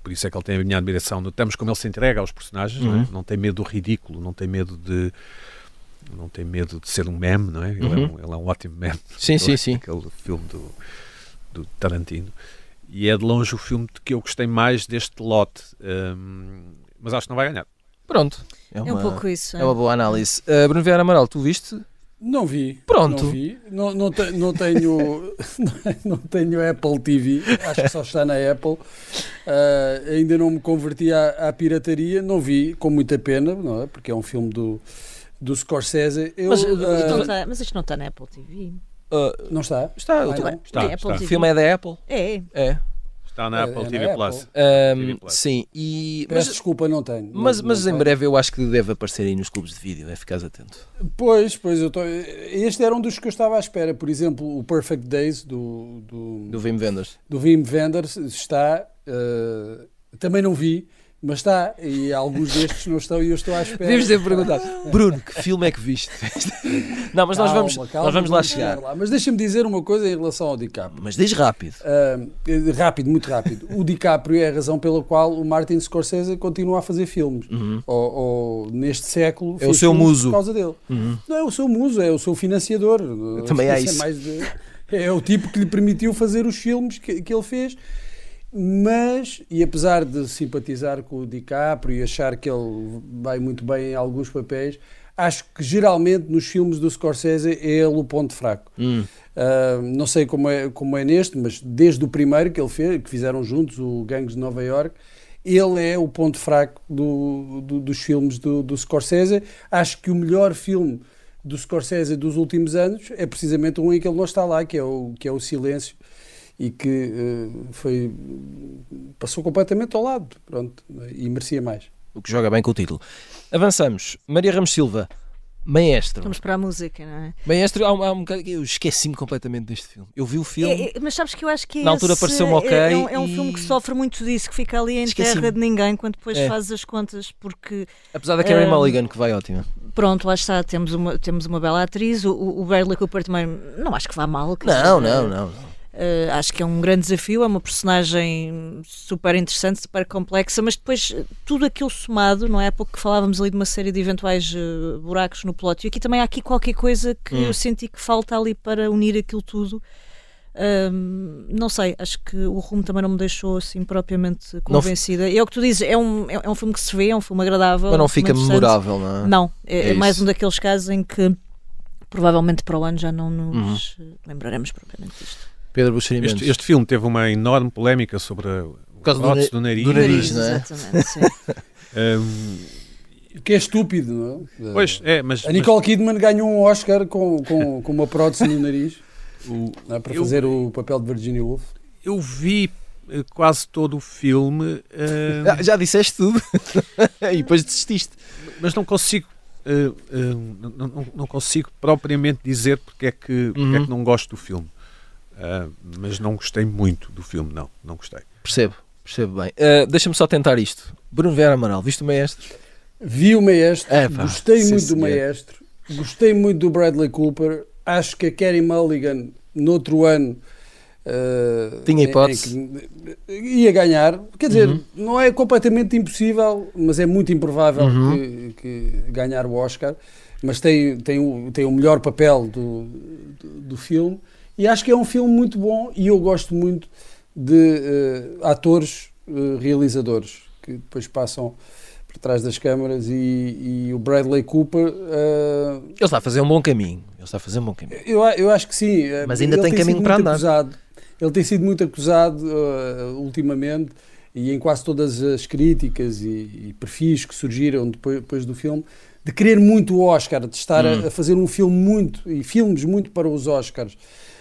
[SPEAKER 2] por isso é que ele tem a minha admiração. Notamos como ele se entrega aos personagens,
[SPEAKER 1] Uhum.
[SPEAKER 2] não é? Não tem medo do ridículo, não tem medo de não tem medo de ser um meme, não é? Ele,
[SPEAKER 1] Uhum.
[SPEAKER 2] é, um, ele é um ótimo meme.
[SPEAKER 1] Sim, sim, sim.
[SPEAKER 2] Aquele filme do, do Tarantino. E é de longe o filme de que eu gostei mais deste lote. Um, mas acho que não vai ganhar.
[SPEAKER 1] Pronto. É,
[SPEAKER 4] É
[SPEAKER 1] uma,
[SPEAKER 4] um pouco isso.
[SPEAKER 1] é uma boa análise. Uh, Bruno Vieira Amaral, tu viste?
[SPEAKER 3] Não vi.
[SPEAKER 1] Pronto.
[SPEAKER 3] Não vi. Não, não, te- não tenho, não tenho Apple T V. Acho que só está na Apple. Ah, ainda não me converti à, à pirataria. Não vi, com muita pena, não é? Porque é um filme do, do Scorsese. Eu,
[SPEAKER 1] Mas,
[SPEAKER 3] ah,
[SPEAKER 4] Não tá- mas isto não está na Apple T V.
[SPEAKER 1] Uh,
[SPEAKER 3] não está?
[SPEAKER 1] está,
[SPEAKER 3] Ah,
[SPEAKER 1] o,
[SPEAKER 3] não.
[SPEAKER 2] Está,
[SPEAKER 4] É Apple
[SPEAKER 2] está.
[SPEAKER 1] o
[SPEAKER 4] T V.
[SPEAKER 1] filme é da Apple?
[SPEAKER 4] É.
[SPEAKER 1] É.
[SPEAKER 2] Está na
[SPEAKER 3] É-
[SPEAKER 2] Apple
[SPEAKER 3] é na
[SPEAKER 2] T V
[SPEAKER 3] Apple.
[SPEAKER 2] Plus.
[SPEAKER 1] Um,
[SPEAKER 2] T V Plus.
[SPEAKER 1] sim, e,
[SPEAKER 3] Peço
[SPEAKER 1] mas,
[SPEAKER 3] desculpa, não tenho.
[SPEAKER 1] mas,
[SPEAKER 3] Não-
[SPEAKER 1] mas
[SPEAKER 3] não
[SPEAKER 1] em
[SPEAKER 3] tenho.
[SPEAKER 1] breve eu acho que deve aparecer aí nos clubes de vídeo, é ficares atento.
[SPEAKER 3] Pois, pois, eu tô, este era um dos que eu estava à espera. Por exemplo, o Perfect Days do, do,
[SPEAKER 1] Do Wim Wenders.
[SPEAKER 3] do Wim Wenders está. ah, também não vi, mas está. E alguns destes não estão e eu estou à espera.
[SPEAKER 1] Devíamos ter perguntado, Bruno, que filme é que viste? Não, mas nós
[SPEAKER 3] Calma,
[SPEAKER 1] vamos,
[SPEAKER 3] calma,
[SPEAKER 1] nós vamos lá
[SPEAKER 3] vamos
[SPEAKER 1] chegar.
[SPEAKER 3] lá. Mas deixa-me dizer uma coisa em relação ao DiCaprio.
[SPEAKER 1] Mas diz rápido.
[SPEAKER 3] Ah, rápido, muito rápido. O DiCaprio é a razão pela qual o Martin Scorsese continua a fazer filmes.
[SPEAKER 1] Uhum.
[SPEAKER 3] Ou, ou, neste século
[SPEAKER 1] É o
[SPEAKER 3] fez
[SPEAKER 1] seu
[SPEAKER 3] filmes
[SPEAKER 1] muso.
[SPEAKER 3] por causa dele.
[SPEAKER 1] Uhum.
[SPEAKER 3] Não é o seu muso, é o seu financiador.
[SPEAKER 1] Também há
[SPEAKER 3] Esse
[SPEAKER 1] isso.
[SPEAKER 3] É, mais de- é o tipo que lhe permitiu fazer os filmes que, que ele fez. Mas, e apesar de simpatizar com o DiCaprio e achar que ele vai muito bem em alguns papéis, acho que geralmente nos filmes do Scorsese é ele o ponto fraco.
[SPEAKER 1] Hum.
[SPEAKER 3] Uh, não sei como é, como é neste, mas desde o primeiro que ele fez, que fizeram juntos, o Gangues de Nova York, ele é o ponto fraco do, do- dos filmes do, do Scorsese. Acho que o melhor filme do Scorsese dos últimos anos é precisamente um em que ele não está lá, que é o, que é o Silêncio, e que uh, foi, passou completamente ao lado, pronto, e merecia mais.
[SPEAKER 1] O que joga bem com o título. Avançamos. Maria Ramos Silva, Maestro.
[SPEAKER 4] Vamos para a música, não é?
[SPEAKER 1] Maestro, há um, há um bocado- eu esqueci-me completamente deste filme. Eu vi o filme.
[SPEAKER 4] É, é, mas sabes que eu acho que
[SPEAKER 1] Na altura
[SPEAKER 4] esse
[SPEAKER 1] pareceu-me ok
[SPEAKER 4] é, é um, é um
[SPEAKER 1] e-
[SPEAKER 4] filme que sofre muito disso, que fica ali em
[SPEAKER 1] Esqueci-me.
[SPEAKER 4] terra de ninguém quando depois
[SPEAKER 1] É.
[SPEAKER 4] fazes as contas, porque
[SPEAKER 1] Apesar da Carey
[SPEAKER 4] Ah,
[SPEAKER 1] Mulligan, que vai ótima.
[SPEAKER 4] pronto, lá está, temos uma, temos uma bela atriz, o, o Bradley Cooper também não acho que vá mal. quer
[SPEAKER 1] Não,
[SPEAKER 4] dizer,
[SPEAKER 1] não, não. não.
[SPEAKER 4] Uh, acho que é um grande desafio, é uma personagem super interessante, super complexa, mas depois uh, tudo aquilo somado, não é? Há pouco que falávamos ali de uma série de eventuais uh, buracos no plot, e aqui também há aqui qualquer coisa que
[SPEAKER 1] Hum.
[SPEAKER 4] eu senti que falta ali para unir aquilo tudo. Um, não sei, acho que o rumo também não me deixou assim propriamente convencida. E é o que tu dizes, é um, é, é um filme que se vê, é um filme agradável.
[SPEAKER 1] Mas não
[SPEAKER 4] um filme
[SPEAKER 1] fica
[SPEAKER 4] interessante.
[SPEAKER 1] memorável, não é?
[SPEAKER 4] Não, é,
[SPEAKER 1] É
[SPEAKER 4] é mais
[SPEAKER 1] isso.
[SPEAKER 4] um daqueles casos em que provavelmente para o ano já não
[SPEAKER 1] Uhum.
[SPEAKER 4] nos uh, lembraremos propriamente disto.
[SPEAKER 1] Pedro Buxeri
[SPEAKER 2] Este,
[SPEAKER 1] Mendes.
[SPEAKER 2] este filme teve uma enorme polémica sobre o
[SPEAKER 1] causa do
[SPEAKER 2] prótese
[SPEAKER 1] na-
[SPEAKER 2] do nariz.
[SPEAKER 1] do nariz, não é?
[SPEAKER 4] Exatamente, sim.
[SPEAKER 2] Um,
[SPEAKER 3] Que é estúpido, não é?
[SPEAKER 2] pois, é, mas,
[SPEAKER 3] A Nicole Kidman ganhou um Oscar com, com, com uma prótese no nariz,
[SPEAKER 2] mas o-
[SPEAKER 3] não é? Para
[SPEAKER 2] Eu-
[SPEAKER 3] fazer o papel de Virginia Woolf.
[SPEAKER 2] eu vi eh, quase todo o filme, eh,
[SPEAKER 1] Ah, já disseste tudo. E depois desististe.
[SPEAKER 2] mas não consigo eh, eh, não, não- não consigo propriamente dizer porque é que, porque é
[SPEAKER 1] Uhum.
[SPEAKER 2] que não gosto do filme. Ah, mas não gostei muito do filme, não, não gostei.
[SPEAKER 1] Percebo, percebo bem. Uh, Deixa-me só tentar isto. Bruno Vieira Amaral, viste o Maestro?
[SPEAKER 3] Vi o Maestro,
[SPEAKER 1] É, pá,
[SPEAKER 3] gostei
[SPEAKER 1] sim,
[SPEAKER 3] muito do
[SPEAKER 1] senhor.
[SPEAKER 3] Maestro, gostei muito do Bradley Cooper, acho que a Carey Mulligan, noutro ano, uh,
[SPEAKER 1] Tinha
[SPEAKER 3] em-
[SPEAKER 1] hipótese.
[SPEAKER 3] em que ia ganhar. Quer dizer,
[SPEAKER 1] Uhum.
[SPEAKER 3] não é completamente impossível, mas é muito improvável
[SPEAKER 1] Uhum.
[SPEAKER 3] que, que ganhar o Oscar. Mas tem, tem, o, tem o melhor papel do, do, do filme. E acho que é um filme muito bom e eu gosto muito de uh, atores, uh, realizadores, que depois passam por trás das câmaras e, e o Bradley Cooper, uh,
[SPEAKER 1] Ele está a fazer um bom caminho. Ele está a fazer um bom caminho.
[SPEAKER 3] eu, eu acho que sim. uh,
[SPEAKER 1] Mas ainda
[SPEAKER 3] ele
[SPEAKER 1] tem caminho
[SPEAKER 3] sido
[SPEAKER 1] para
[SPEAKER 3] muito
[SPEAKER 1] andar.
[SPEAKER 3] Acusado, ele tem sido muito acusado uh, ultimamente e em quase todas as críticas e, e perfis que surgiram depois, depois do filme, de querer muito o Oscar, de estar
[SPEAKER 1] Hum.
[SPEAKER 3] a, a fazer um filme muito, e filmes muito para os Oscars.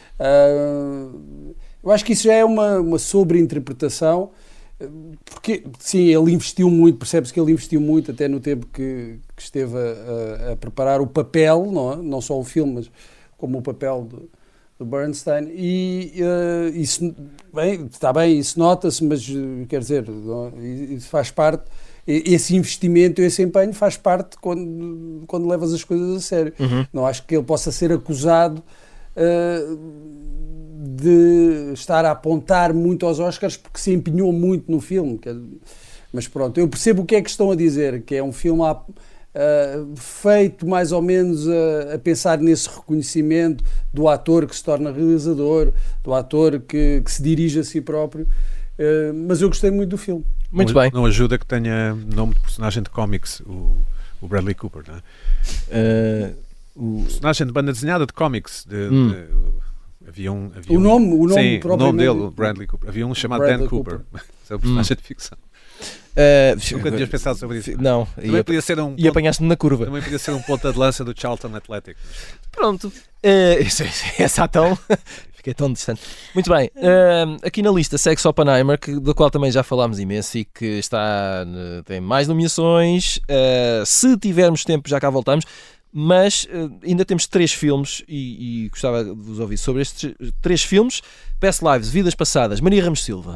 [SPEAKER 3] Uh, eu acho que isso já é uma, uma sobreinterpretação, uh, porque sim, ele investiu muito, percebe-se que ele investiu muito até no tempo que, que esteve a, a- a preparar o papel, não, é? Não só o filme, mas como o papel do, do Bernstein, e uh, isso, bem, está bem, isso nota-se, mas uh, quer dizer, não, isso faz parte, esse investimento, esse empenho faz parte quando, quando levas as coisas a sério.
[SPEAKER 1] Uhum.
[SPEAKER 3] Não acho que ele possa ser acusado uh, de estar a apontar muito aos Oscars porque se empenhou muito no filme. Mas pronto, eu percebo o que é que estão a dizer, que é um filme a, uh, feito mais ou menos a, a pensar nesse reconhecimento do ator que se torna realizador, do ator que, que se dirige a si próprio. Uh, mas eu gostei muito do filme.
[SPEAKER 1] Muito
[SPEAKER 2] não,
[SPEAKER 1] bem.
[SPEAKER 2] Não ajuda que tenha nome de personagem de cómics, o, o Bradley Cooper, não é?
[SPEAKER 1] Uh, o...
[SPEAKER 2] Personagem de banda desenhada de cómics. De,
[SPEAKER 1] hum.
[SPEAKER 2] de, havia um, havia
[SPEAKER 3] o nome, o nome,
[SPEAKER 2] sim, o nome dele, o
[SPEAKER 3] propriamente-
[SPEAKER 2] Bradley Cooper. Havia um chamado
[SPEAKER 3] Bradley
[SPEAKER 2] Dan Cooper.
[SPEAKER 3] Cooper.
[SPEAKER 2] É um personagem de ficção.
[SPEAKER 1] Uh,
[SPEAKER 2] Nunca tinhas pensado sobre isso?
[SPEAKER 1] Não,
[SPEAKER 2] Também
[SPEAKER 1] e,
[SPEAKER 2] podia ser um
[SPEAKER 1] e apanhaste-me na curva.
[SPEAKER 2] Também podia ser um ponta de lança do Charlton Athletic.
[SPEAKER 1] Pronto. Uh, isso, isso, essa tão. Fiquei tão distante. Muito bem. Uh, aqui na lista segue-se Oppenheimer, que, do qual também já falámos imenso e que está, uh, tem mais nomeações. Uh, se tivermos tempo, já cá voltamos. Mas uh, ainda temos três filmes e, e gostava de vos ouvir sobre estes três filmes. Past Lives, Vidas Passadas. Maria Ramos Silva.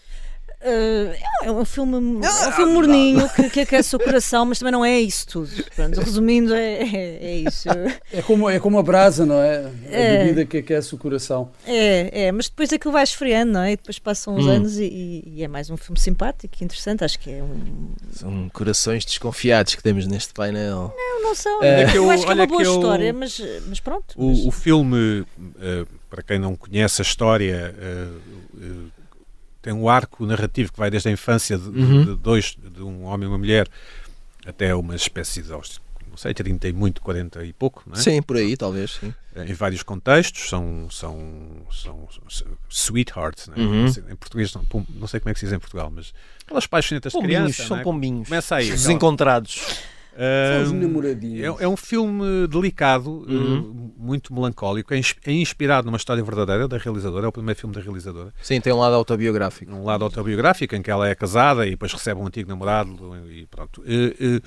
[SPEAKER 4] Uh, é um filme, é um filme morninho que, que aquece o coração, mas também não é isso tudo. Pronto, resumindo, é, é, é isso.
[SPEAKER 3] É como, é como a brasa, não é? A
[SPEAKER 4] É.
[SPEAKER 3] bebida que aquece o coração.
[SPEAKER 4] É, é, mas depois aquilo vai esfriando, não é? E depois passam uns
[SPEAKER 1] Hum.
[SPEAKER 4] anos e, e é mais um filme simpático e interessante. Acho que é um.
[SPEAKER 1] São corações desconfiados que temos neste painel.
[SPEAKER 4] Não, não são.
[SPEAKER 1] É.
[SPEAKER 4] eu,
[SPEAKER 2] que eu-
[SPEAKER 4] acho que é
[SPEAKER 2] olha
[SPEAKER 4] uma boa
[SPEAKER 2] que eu-
[SPEAKER 4] história, mas, mas pronto.
[SPEAKER 2] O,
[SPEAKER 4] mas-
[SPEAKER 2] o filme, uh, para quem não conhece a história, uh, uh, tem um arco narrativo que vai desde a infância de,
[SPEAKER 1] Uhum.
[SPEAKER 2] de dois, de um homem e uma mulher, até uma espécie de, aos, não sei, trinta e muito, quarenta e pouco, não é?
[SPEAKER 1] Sim, por aí, talvez. Sim.
[SPEAKER 2] Em vários contextos, são, são, são, são sweethearts, não é?
[SPEAKER 1] Uhum.
[SPEAKER 2] Não sei, em português, não, pom- não sei como é que se diz em Portugal, mas aquelas paixonetas de
[SPEAKER 1] Pombinhos,
[SPEAKER 2] criança,
[SPEAKER 1] são
[SPEAKER 2] não é?
[SPEAKER 1] pombinhos.
[SPEAKER 2] Começa aí.
[SPEAKER 1] Os
[SPEAKER 2] aquela-
[SPEAKER 1] encontrados.
[SPEAKER 3] São os
[SPEAKER 2] Ahm,
[SPEAKER 3] namoradinhos.
[SPEAKER 2] é, é um filme delicado,
[SPEAKER 1] Uhum.
[SPEAKER 2] eh, muito melancólico, é, ins- é inspirado numa história verdadeira da realizadora, é o primeiro filme da realizadora,
[SPEAKER 1] Sim, tem um lado autobiográfico.
[SPEAKER 2] num lado autobiográfico em que ela é casada e depois recebe um antigo namorado e pronto. Eh, eh,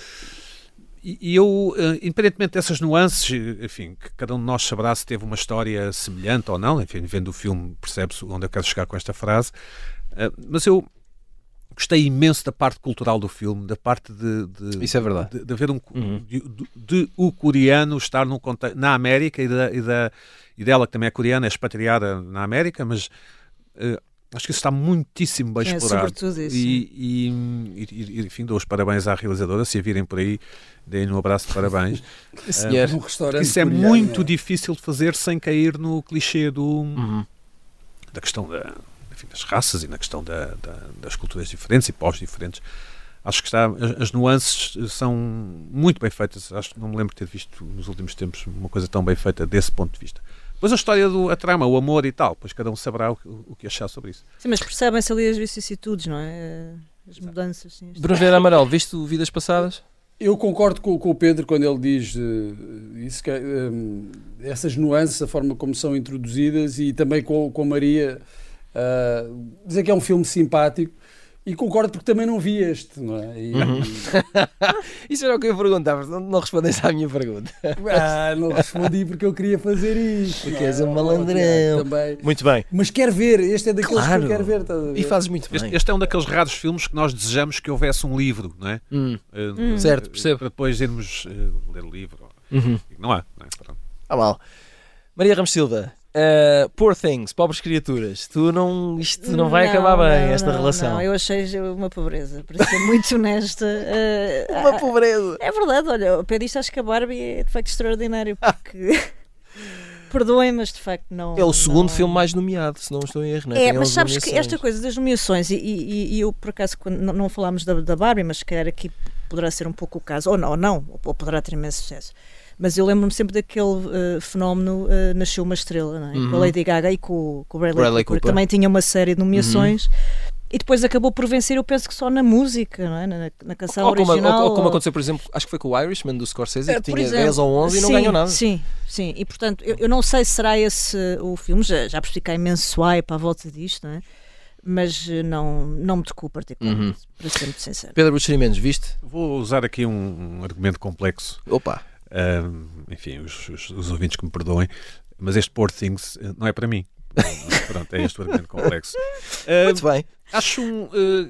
[SPEAKER 2] E e eu, eh, independentemente dessas nuances, eh, enfim, que cada um de nós saberá se teve uma história semelhante ou não, enfim, vendo o filme percebe-se onde eu quero chegar com esta frase, eh, mas eu gostei imenso da parte cultural do filme, da parte de, de,
[SPEAKER 1] Isso é verdade.
[SPEAKER 2] de, de haver um
[SPEAKER 1] Uhum.
[SPEAKER 2] de, de- de o coreano estar num contexto, na América e, da, e, da, e dela que também é coreana, é expatriada na América, mas eh, acho que isso está muitíssimo bem
[SPEAKER 4] É,
[SPEAKER 2] explorado.
[SPEAKER 4] sobretudo isso.
[SPEAKER 2] E, e, e, e, enfim, dou os parabéns à realizadora, se a virem por aí, deem-lhe um abraço de parabéns.
[SPEAKER 1] Senhor.
[SPEAKER 3] Um restaurante
[SPEAKER 2] Isso é
[SPEAKER 3] coreano,
[SPEAKER 2] muito
[SPEAKER 3] é.
[SPEAKER 2] difícil de fazer sem cair no clichê do,
[SPEAKER 1] Uhum.
[SPEAKER 2] da questão da, enfim, das raças e na questão da, da, das culturas diferentes e povos diferentes. Acho que está, as, as nuances são muito bem feitas. Acho que não me lembro de ter visto nos últimos tempos uma coisa tão bem feita desse ponto de vista. Depois a história, do, a trama, o amor e tal, pois cada um saberá o, o que achar sobre isso.
[SPEAKER 4] Sim, mas percebem-se ali as vicissitudes, não é? As mudanças. Sim,
[SPEAKER 1] Bruno Vieira Amaral, viste o Vidas Passadas?
[SPEAKER 3] Eu concordo com, com o Pedro quando ele diz eh, isso, que, eh, essas nuances, a forma como são introduzidas, e também com, com a Maria, eh, dizer que é um filme simpático, e concordo porque também não vi este, não é? E-
[SPEAKER 1] Uhum. Isso era o que eu ia perguntar, mas não, não respondeste à minha pergunta.
[SPEAKER 3] Ah, não respondi porque eu queria fazer isto.
[SPEAKER 1] Porque
[SPEAKER 3] não é?
[SPEAKER 1] és um
[SPEAKER 3] Oh,
[SPEAKER 1] malandrão.
[SPEAKER 3] Tiago, também.
[SPEAKER 1] Muito bem.
[SPEAKER 3] Mas quero ver, este é daqueles
[SPEAKER 1] Claro.
[SPEAKER 3] que eu quero ver. Estás a ver?
[SPEAKER 1] E fazes muito
[SPEAKER 2] Este,
[SPEAKER 1] bem.
[SPEAKER 2] este é um daqueles raros filmes que nós desejamos que houvesse um livro, não é?
[SPEAKER 1] Hum.
[SPEAKER 2] Eh,
[SPEAKER 4] Hum.
[SPEAKER 2] eh,
[SPEAKER 1] Certo, percebo.
[SPEAKER 2] Para depois irmos eh, ler o livro.
[SPEAKER 1] Uhum.
[SPEAKER 2] Não há, não é? Pronto.
[SPEAKER 1] Ah, mal. Maria Ramos Silva, uh, Poor Things, Pobres Criaturas. Tu não, isto não vai acabar bem,
[SPEAKER 4] não,
[SPEAKER 1] esta
[SPEAKER 4] não,
[SPEAKER 1] relação.
[SPEAKER 4] Não, eu achei uma pobreza, para ser muito honesta. eh,
[SPEAKER 1] Uma
[SPEAKER 4] ah,
[SPEAKER 1] pobreza.
[SPEAKER 4] É verdade, olha, ao pé disto acho que a Barbie é de facto extraordinário, porque perdoem, mas de facto não.
[SPEAKER 1] É o segundo
[SPEAKER 4] não...
[SPEAKER 1] filme mais nomeado, se não estou em erro. Não
[SPEAKER 4] É,
[SPEAKER 1] Tem
[SPEAKER 4] mas
[SPEAKER 1] onze
[SPEAKER 4] sabes que
[SPEAKER 1] nomeações.
[SPEAKER 4] esta coisa das nomeações, e, e, e eu por acaso quando, não, não falámos da, da Barbie, mas se calhar aqui poderá ser um pouco o caso, ou não, ou, não, ou poderá ter imenso sucesso. Mas eu lembro-me sempre daquele uh, fenómeno uh, Nasceu uma Estrela, não é?
[SPEAKER 1] Uhum.
[SPEAKER 4] Com a Lady Gaga e com, com o Bradley,
[SPEAKER 1] Bradley
[SPEAKER 4] Cooper, que
[SPEAKER 1] Cooper.
[SPEAKER 4] também tinha uma série de nomeações. E depois acabou por vencer, eu penso que só na música, não é? na, na canção
[SPEAKER 1] Ou como,
[SPEAKER 4] original.
[SPEAKER 1] ou, ou como
[SPEAKER 4] ou-
[SPEAKER 1] aconteceu, por exemplo, acho que foi com o Irishman do Scorsese,
[SPEAKER 4] Eh,
[SPEAKER 1] que
[SPEAKER 4] por
[SPEAKER 1] tinha
[SPEAKER 4] exemplo,
[SPEAKER 1] dez ou onze e não
[SPEAKER 4] sim,
[SPEAKER 1] ganhou nada.
[SPEAKER 4] Sim, sim. E portanto, eu, eu não sei se será esse o filme, já, já percebi que há imenso swipe à volta disto, não é? Mas eh, não, não me tocou particularmente,
[SPEAKER 1] Uhum.
[SPEAKER 4] para ser muito sincero.
[SPEAKER 1] Pedro Buxerimentos, viste?
[SPEAKER 2] Vou usar aqui um, um argumento complexo.
[SPEAKER 1] Opa.
[SPEAKER 2] Ahm, enfim, os, os, os ouvintes que me perdoem, mas este Poor Things eh, não é para mim. Não, não, pronto, é este o argumento complexo. Ah,
[SPEAKER 1] Muito bem.
[SPEAKER 2] acho um. eh,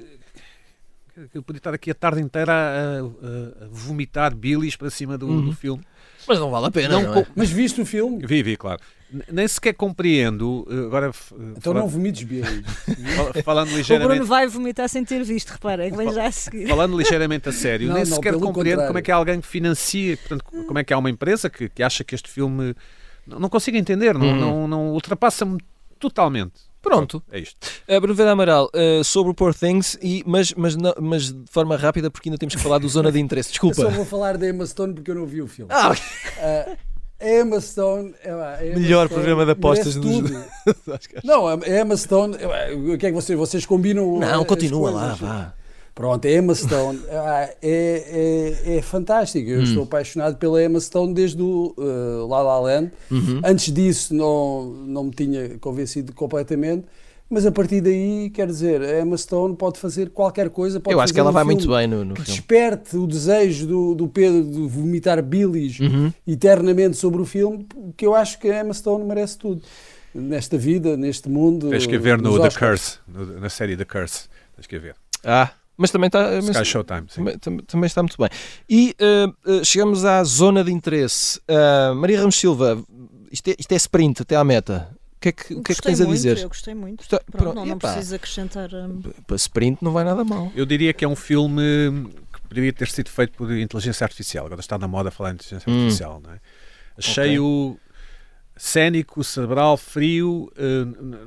[SPEAKER 2] que eu podia estar aqui a tarde inteira a, a- a vomitar bilis para cima do,
[SPEAKER 1] Uhum.
[SPEAKER 2] do filme.
[SPEAKER 1] Mas não vale a pena, não,
[SPEAKER 2] Não
[SPEAKER 1] não é?
[SPEAKER 2] co-
[SPEAKER 3] Mas viste o filme?
[SPEAKER 2] Vi, vi, claro. N- Nem sequer compreendo, eh, agora f-
[SPEAKER 3] Então
[SPEAKER 2] falando,
[SPEAKER 3] não vomites beers.
[SPEAKER 2] fal- falando
[SPEAKER 4] O Bruno
[SPEAKER 2] ligeiramente,
[SPEAKER 4] vai vomitar sem ter visto, repara, é que vem já a seguir.
[SPEAKER 2] falando ligeiramente a sério,
[SPEAKER 3] Não,
[SPEAKER 2] nem
[SPEAKER 3] não,
[SPEAKER 2] sequer
[SPEAKER 3] pelo
[SPEAKER 2] compreendo
[SPEAKER 3] contrário.
[SPEAKER 2] como é que alguém financia, portanto, como é que há uma empresa que, que acha que este filme... Não, não consigo entender, não,
[SPEAKER 1] Hum.
[SPEAKER 2] não, não ultrapassa-me totalmente.
[SPEAKER 1] Pronto.
[SPEAKER 2] É isto.
[SPEAKER 1] Uh, Bruno Vera Amaral, uh, sobre o Poor Things, e, mas, mas, não- mas de forma rápida, porque ainda temos que falar do Zona de Interesse.
[SPEAKER 3] Eu
[SPEAKER 1] Desculpa.
[SPEAKER 3] só vou falar da Emma Stone porque eu não vi o filme.
[SPEAKER 1] Ah,
[SPEAKER 3] Ah, a Emma Stone... é lá, a Emma
[SPEAKER 1] Melhor
[SPEAKER 3] Stone
[SPEAKER 1] programa de apostas
[SPEAKER 3] merece
[SPEAKER 1] dos-
[SPEAKER 3] tudo. Não, a Emma Stone... é, O que é que vocês, vocês combinam?
[SPEAKER 1] não,
[SPEAKER 3] as
[SPEAKER 1] continua
[SPEAKER 3] coisas?
[SPEAKER 1] lá, vá.
[SPEAKER 3] Pronto, a Emma Stone ah, é, é, é fantástica. Eu
[SPEAKER 1] Hum.
[SPEAKER 3] estou apaixonado pela Emma Stone desde o uh, La La Land.
[SPEAKER 1] Uhum.
[SPEAKER 3] Antes disso não, não me tinha convencido completamente, mas a partir daí, quer dizer, a Emma Stone pode fazer qualquer coisa. Pode
[SPEAKER 1] Eu acho
[SPEAKER 3] fazer
[SPEAKER 1] que ela
[SPEAKER 3] um
[SPEAKER 1] vai
[SPEAKER 3] filme
[SPEAKER 1] muito bem no, no
[SPEAKER 3] que
[SPEAKER 1] filme.
[SPEAKER 3] desperte o desejo do, do Pedro de vomitar bilis
[SPEAKER 1] Uhum.
[SPEAKER 3] eternamente sobre o filme, que eu acho que a Emma Stone merece tudo. Nesta vida, neste mundo.
[SPEAKER 2] Tens que ver no
[SPEAKER 3] nos
[SPEAKER 2] The
[SPEAKER 3] Oscars.
[SPEAKER 2] Curse, no- na série The Curse. Tens que ver.
[SPEAKER 1] Ah, mas também está. mas-
[SPEAKER 2] Sky Showtime, sim.
[SPEAKER 1] Também, tam- também está muito bem. E uh, uh, chegamos à zona de interesse. Uh, Maria Ramos Silva, isto é, isto é sprint até à meta. O que é que, o que, é que
[SPEAKER 4] Gostei
[SPEAKER 1] tens a
[SPEAKER 4] muito,
[SPEAKER 1] dizer?
[SPEAKER 4] Eu gostei muito.
[SPEAKER 1] Gostei-
[SPEAKER 4] Pronto,
[SPEAKER 1] pronto,
[SPEAKER 4] não, não
[SPEAKER 1] epá.
[SPEAKER 4] preciso acrescentar. hum,
[SPEAKER 1] Para sprint não vai nada mal.
[SPEAKER 2] Eu diria que é um filme que poderia ter sido feito por inteligência artificial. Agora está na moda falar em inteligência
[SPEAKER 1] Hum.
[SPEAKER 2] artificial, não é? Achei-o cénico, cerebral, frio, eh,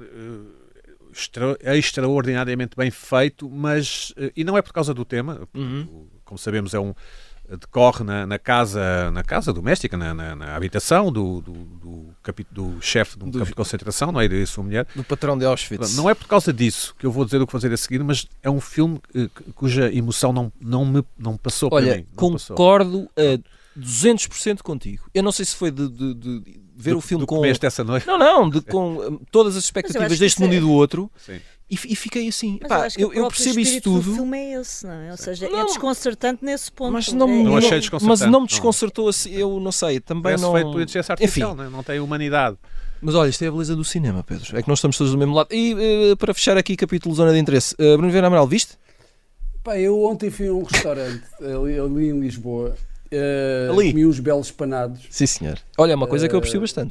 [SPEAKER 2] eh, extra- extraordinariamente bem feito, mas... eh, e não é por causa do tema.
[SPEAKER 1] Uhum.
[SPEAKER 2] Como sabemos, é um... decorre na, na casa na casa doméstica, na, na, na habitação do, do, do, capi- do chefe de um
[SPEAKER 1] Do-
[SPEAKER 2] campo de concentração, não é? E da sua mulher.
[SPEAKER 1] Do patrão de Auschwitz.
[SPEAKER 2] Não é por causa disso que eu vou dizer o que fazer a seguir, mas é um filme eh, cuja emoção não, não me não passou para
[SPEAKER 1] Olha,
[SPEAKER 2] mim. Não passou.
[SPEAKER 1] concordo a duzentos por cento contigo. Eu não sei se foi de, de- de ver
[SPEAKER 2] Do-
[SPEAKER 1] o filme
[SPEAKER 2] do
[SPEAKER 1] com...
[SPEAKER 2] comeste essa noite.
[SPEAKER 1] Não, não, de, com hum, todas as
[SPEAKER 4] acho
[SPEAKER 1] expectativas
[SPEAKER 4] que
[SPEAKER 1] deste
[SPEAKER 4] isso
[SPEAKER 1] mundo
[SPEAKER 4] é-
[SPEAKER 1] e do outro,
[SPEAKER 2] Sim.
[SPEAKER 1] e, fi- e fiquei assim.
[SPEAKER 4] Mas
[SPEAKER 1] Pá,
[SPEAKER 4] eu acho que
[SPEAKER 1] eu,
[SPEAKER 4] o
[SPEAKER 1] eu
[SPEAKER 4] próprio
[SPEAKER 1] percebo isso
[SPEAKER 4] espírito do
[SPEAKER 1] tudo,
[SPEAKER 4] filme é esse, não é? Ou seja,
[SPEAKER 1] Não.
[SPEAKER 4] é desconcertante nesse ponto.
[SPEAKER 1] mas não,
[SPEAKER 4] é,
[SPEAKER 2] Não
[SPEAKER 4] é-
[SPEAKER 2] achei desconcertante.
[SPEAKER 1] mas não me
[SPEAKER 2] Não.
[SPEAKER 1] desconcertou assim, eu não sei, também
[SPEAKER 2] Parece
[SPEAKER 1] não...
[SPEAKER 2] feito por inteligência artificial,
[SPEAKER 1] Enfim,
[SPEAKER 2] não, é? Não tem humanidade.
[SPEAKER 1] mas olha, isto é a beleza do cinema, Pedro. É que nós estamos todos do mesmo lado. E eh, para fechar aqui capítulo Zona de Interesse, uh, Bruno Vera Amaral, viste?
[SPEAKER 3] Pá, eu ontem fui a um restaurante ali, ali em Lisboa. eh,
[SPEAKER 1] Ali?
[SPEAKER 3] Comi uns belos panados.
[SPEAKER 1] Sim, senhor. Olha, é uma coisa que eu aprecio
[SPEAKER 3] Eh,
[SPEAKER 1] bastante.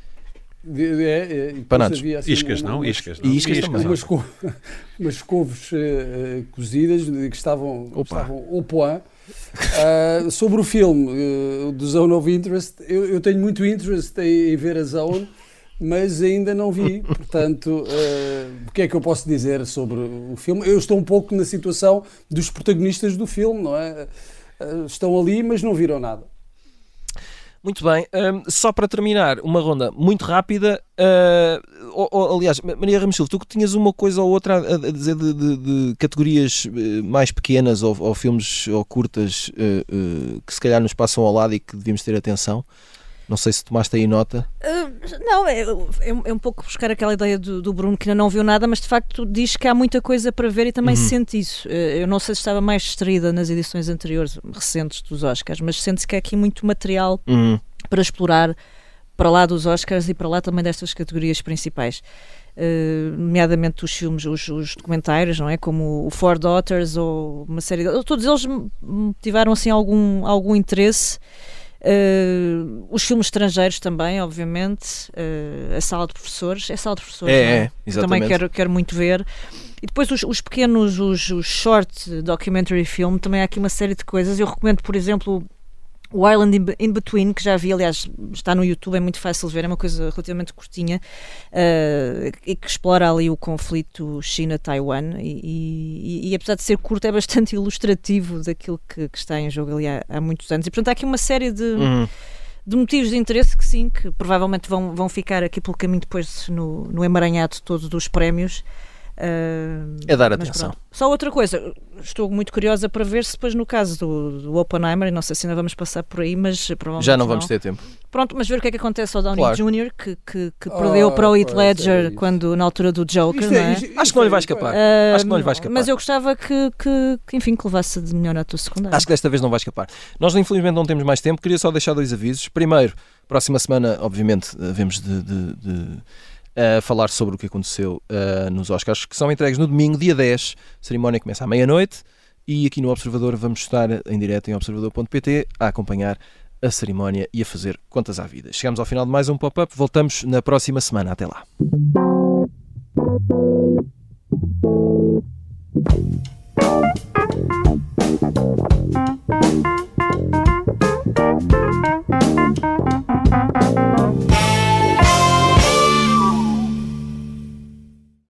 [SPEAKER 3] É, é, e depois
[SPEAKER 1] Panados.
[SPEAKER 3] havia, assim,
[SPEAKER 2] Iscas,
[SPEAKER 3] uma-
[SPEAKER 2] não?
[SPEAKER 3] umas-
[SPEAKER 2] Iscas, não?
[SPEAKER 1] E iscas também.
[SPEAKER 3] Umas, co umas couves eh, eh, cozidas que estavam,
[SPEAKER 1] Opa.
[SPEAKER 3] estavam au point. Ah, sobre o filme eh, do Zone of Interest, eu, eu tenho muito interest em, em ver a Zone, mas ainda não vi. Portanto, eh, o que é que eu posso dizer sobre o filme? Eu estou um pouco na situação dos protagonistas do filme, não é? Ah, estão ali, mas não viram nada.
[SPEAKER 1] Muito bem, hum, só para terminar, uma ronda muito rápida. Uh, oh, oh, aliás, Maria Ramos Silva, tu que tinhas uma coisa ou outra a, a dizer de, de- de categorias eh, mais pequenas ou, ou filmes ou curtas eh, eh, que se calhar nos passam ao lado e que devíamos ter atenção. Não sei se tomaste aí nota.
[SPEAKER 4] Ah, não, é, é, um- é um pouco buscar aquela ideia do, do Bruno que ainda não viu nada, mas de facto diz que há muita coisa para ver e também
[SPEAKER 1] Uhum.
[SPEAKER 4] se sente isso. Eh, Eu não sei se estava mais distraída nas edições anteriores, recentes dos Oscars, mas sente-se que há aqui muito material
[SPEAKER 1] Uhum.
[SPEAKER 4] para explorar para lá dos Oscars e para lá também destas categorias principais. Uh, nomeadamente os filmes, os, os documentários, não é? Como o Four Daughters ou uma série de... Todos eles me me tiveram assim algum, algum interesse. Uh, os filmes estrangeiros também, obviamente. Uh, a Sala de Professores. É a Sala de Professores,
[SPEAKER 1] É,
[SPEAKER 4] não é?
[SPEAKER 1] é,
[SPEAKER 4] Eu
[SPEAKER 1] exatamente.
[SPEAKER 4] também quero, quero muito ver. E depois os, os pequenos, os, os short documentary film, também há aqui uma série de coisas. Eu recomendo, por exemplo, o Island in, in Between, que já vi, aliás, está no YouTube, é muito fácil de ver, é uma coisa relativamente curtinha, uh, e que explora ali o conflito China-Taiwan, e, e, e apesar de ser curto, é bastante ilustrativo daquilo que, que está em jogo ali há, há muitos anos. E portanto há aqui uma série de,
[SPEAKER 1] Uhum.
[SPEAKER 4] de motivos de interesse que sim, que provavelmente vão, vão ficar aqui pelo caminho depois no, no emaranhado todo dos prémios. Uh,
[SPEAKER 1] É dar
[SPEAKER 4] mas
[SPEAKER 1] atenção.
[SPEAKER 4] pronto. Só outra coisa, estou muito curiosa para ver se depois no caso do, do Oppenheimer, e não sei se ainda vamos passar por aí, mas provavelmente
[SPEAKER 1] Já não vamos ter tempo.
[SPEAKER 4] Pronto, mas ver o que é que acontece ao Downey
[SPEAKER 1] Claro.
[SPEAKER 4] Júnior que, que, que
[SPEAKER 3] Ah,
[SPEAKER 4] perdeu para o Heath
[SPEAKER 3] pois,
[SPEAKER 4] Ledger
[SPEAKER 3] é isso.
[SPEAKER 4] quando, na altura do Joker,
[SPEAKER 3] Isto
[SPEAKER 4] não
[SPEAKER 3] é-
[SPEAKER 4] é?
[SPEAKER 3] isto-
[SPEAKER 1] Acho que não lhe vai
[SPEAKER 3] isto é-
[SPEAKER 1] escapar.
[SPEAKER 4] Ah,
[SPEAKER 1] Acho que não lhe vai escapar.
[SPEAKER 4] Mas eu gostava que, que, que, enfim, que levasse de melhor ator secundário.
[SPEAKER 1] Acho que desta vez não vai escapar. Nós, infelizmente, não temos mais tempo. Queria só deixar dois avisos. Primeiro, próxima semana, obviamente, havemos de, de, de uh, falar sobre o que aconteceu uh, nos Oscars, que são entregues no domingo, dia dez. A cerimónia começa à meia-noite. E aqui no Observador vamos estar em direto em observador ponto pt a acompanhar a cerimónia e a fazer contas à vida. Chegamos ao final de mais um pop-up, voltamos na próxima semana. Até lá.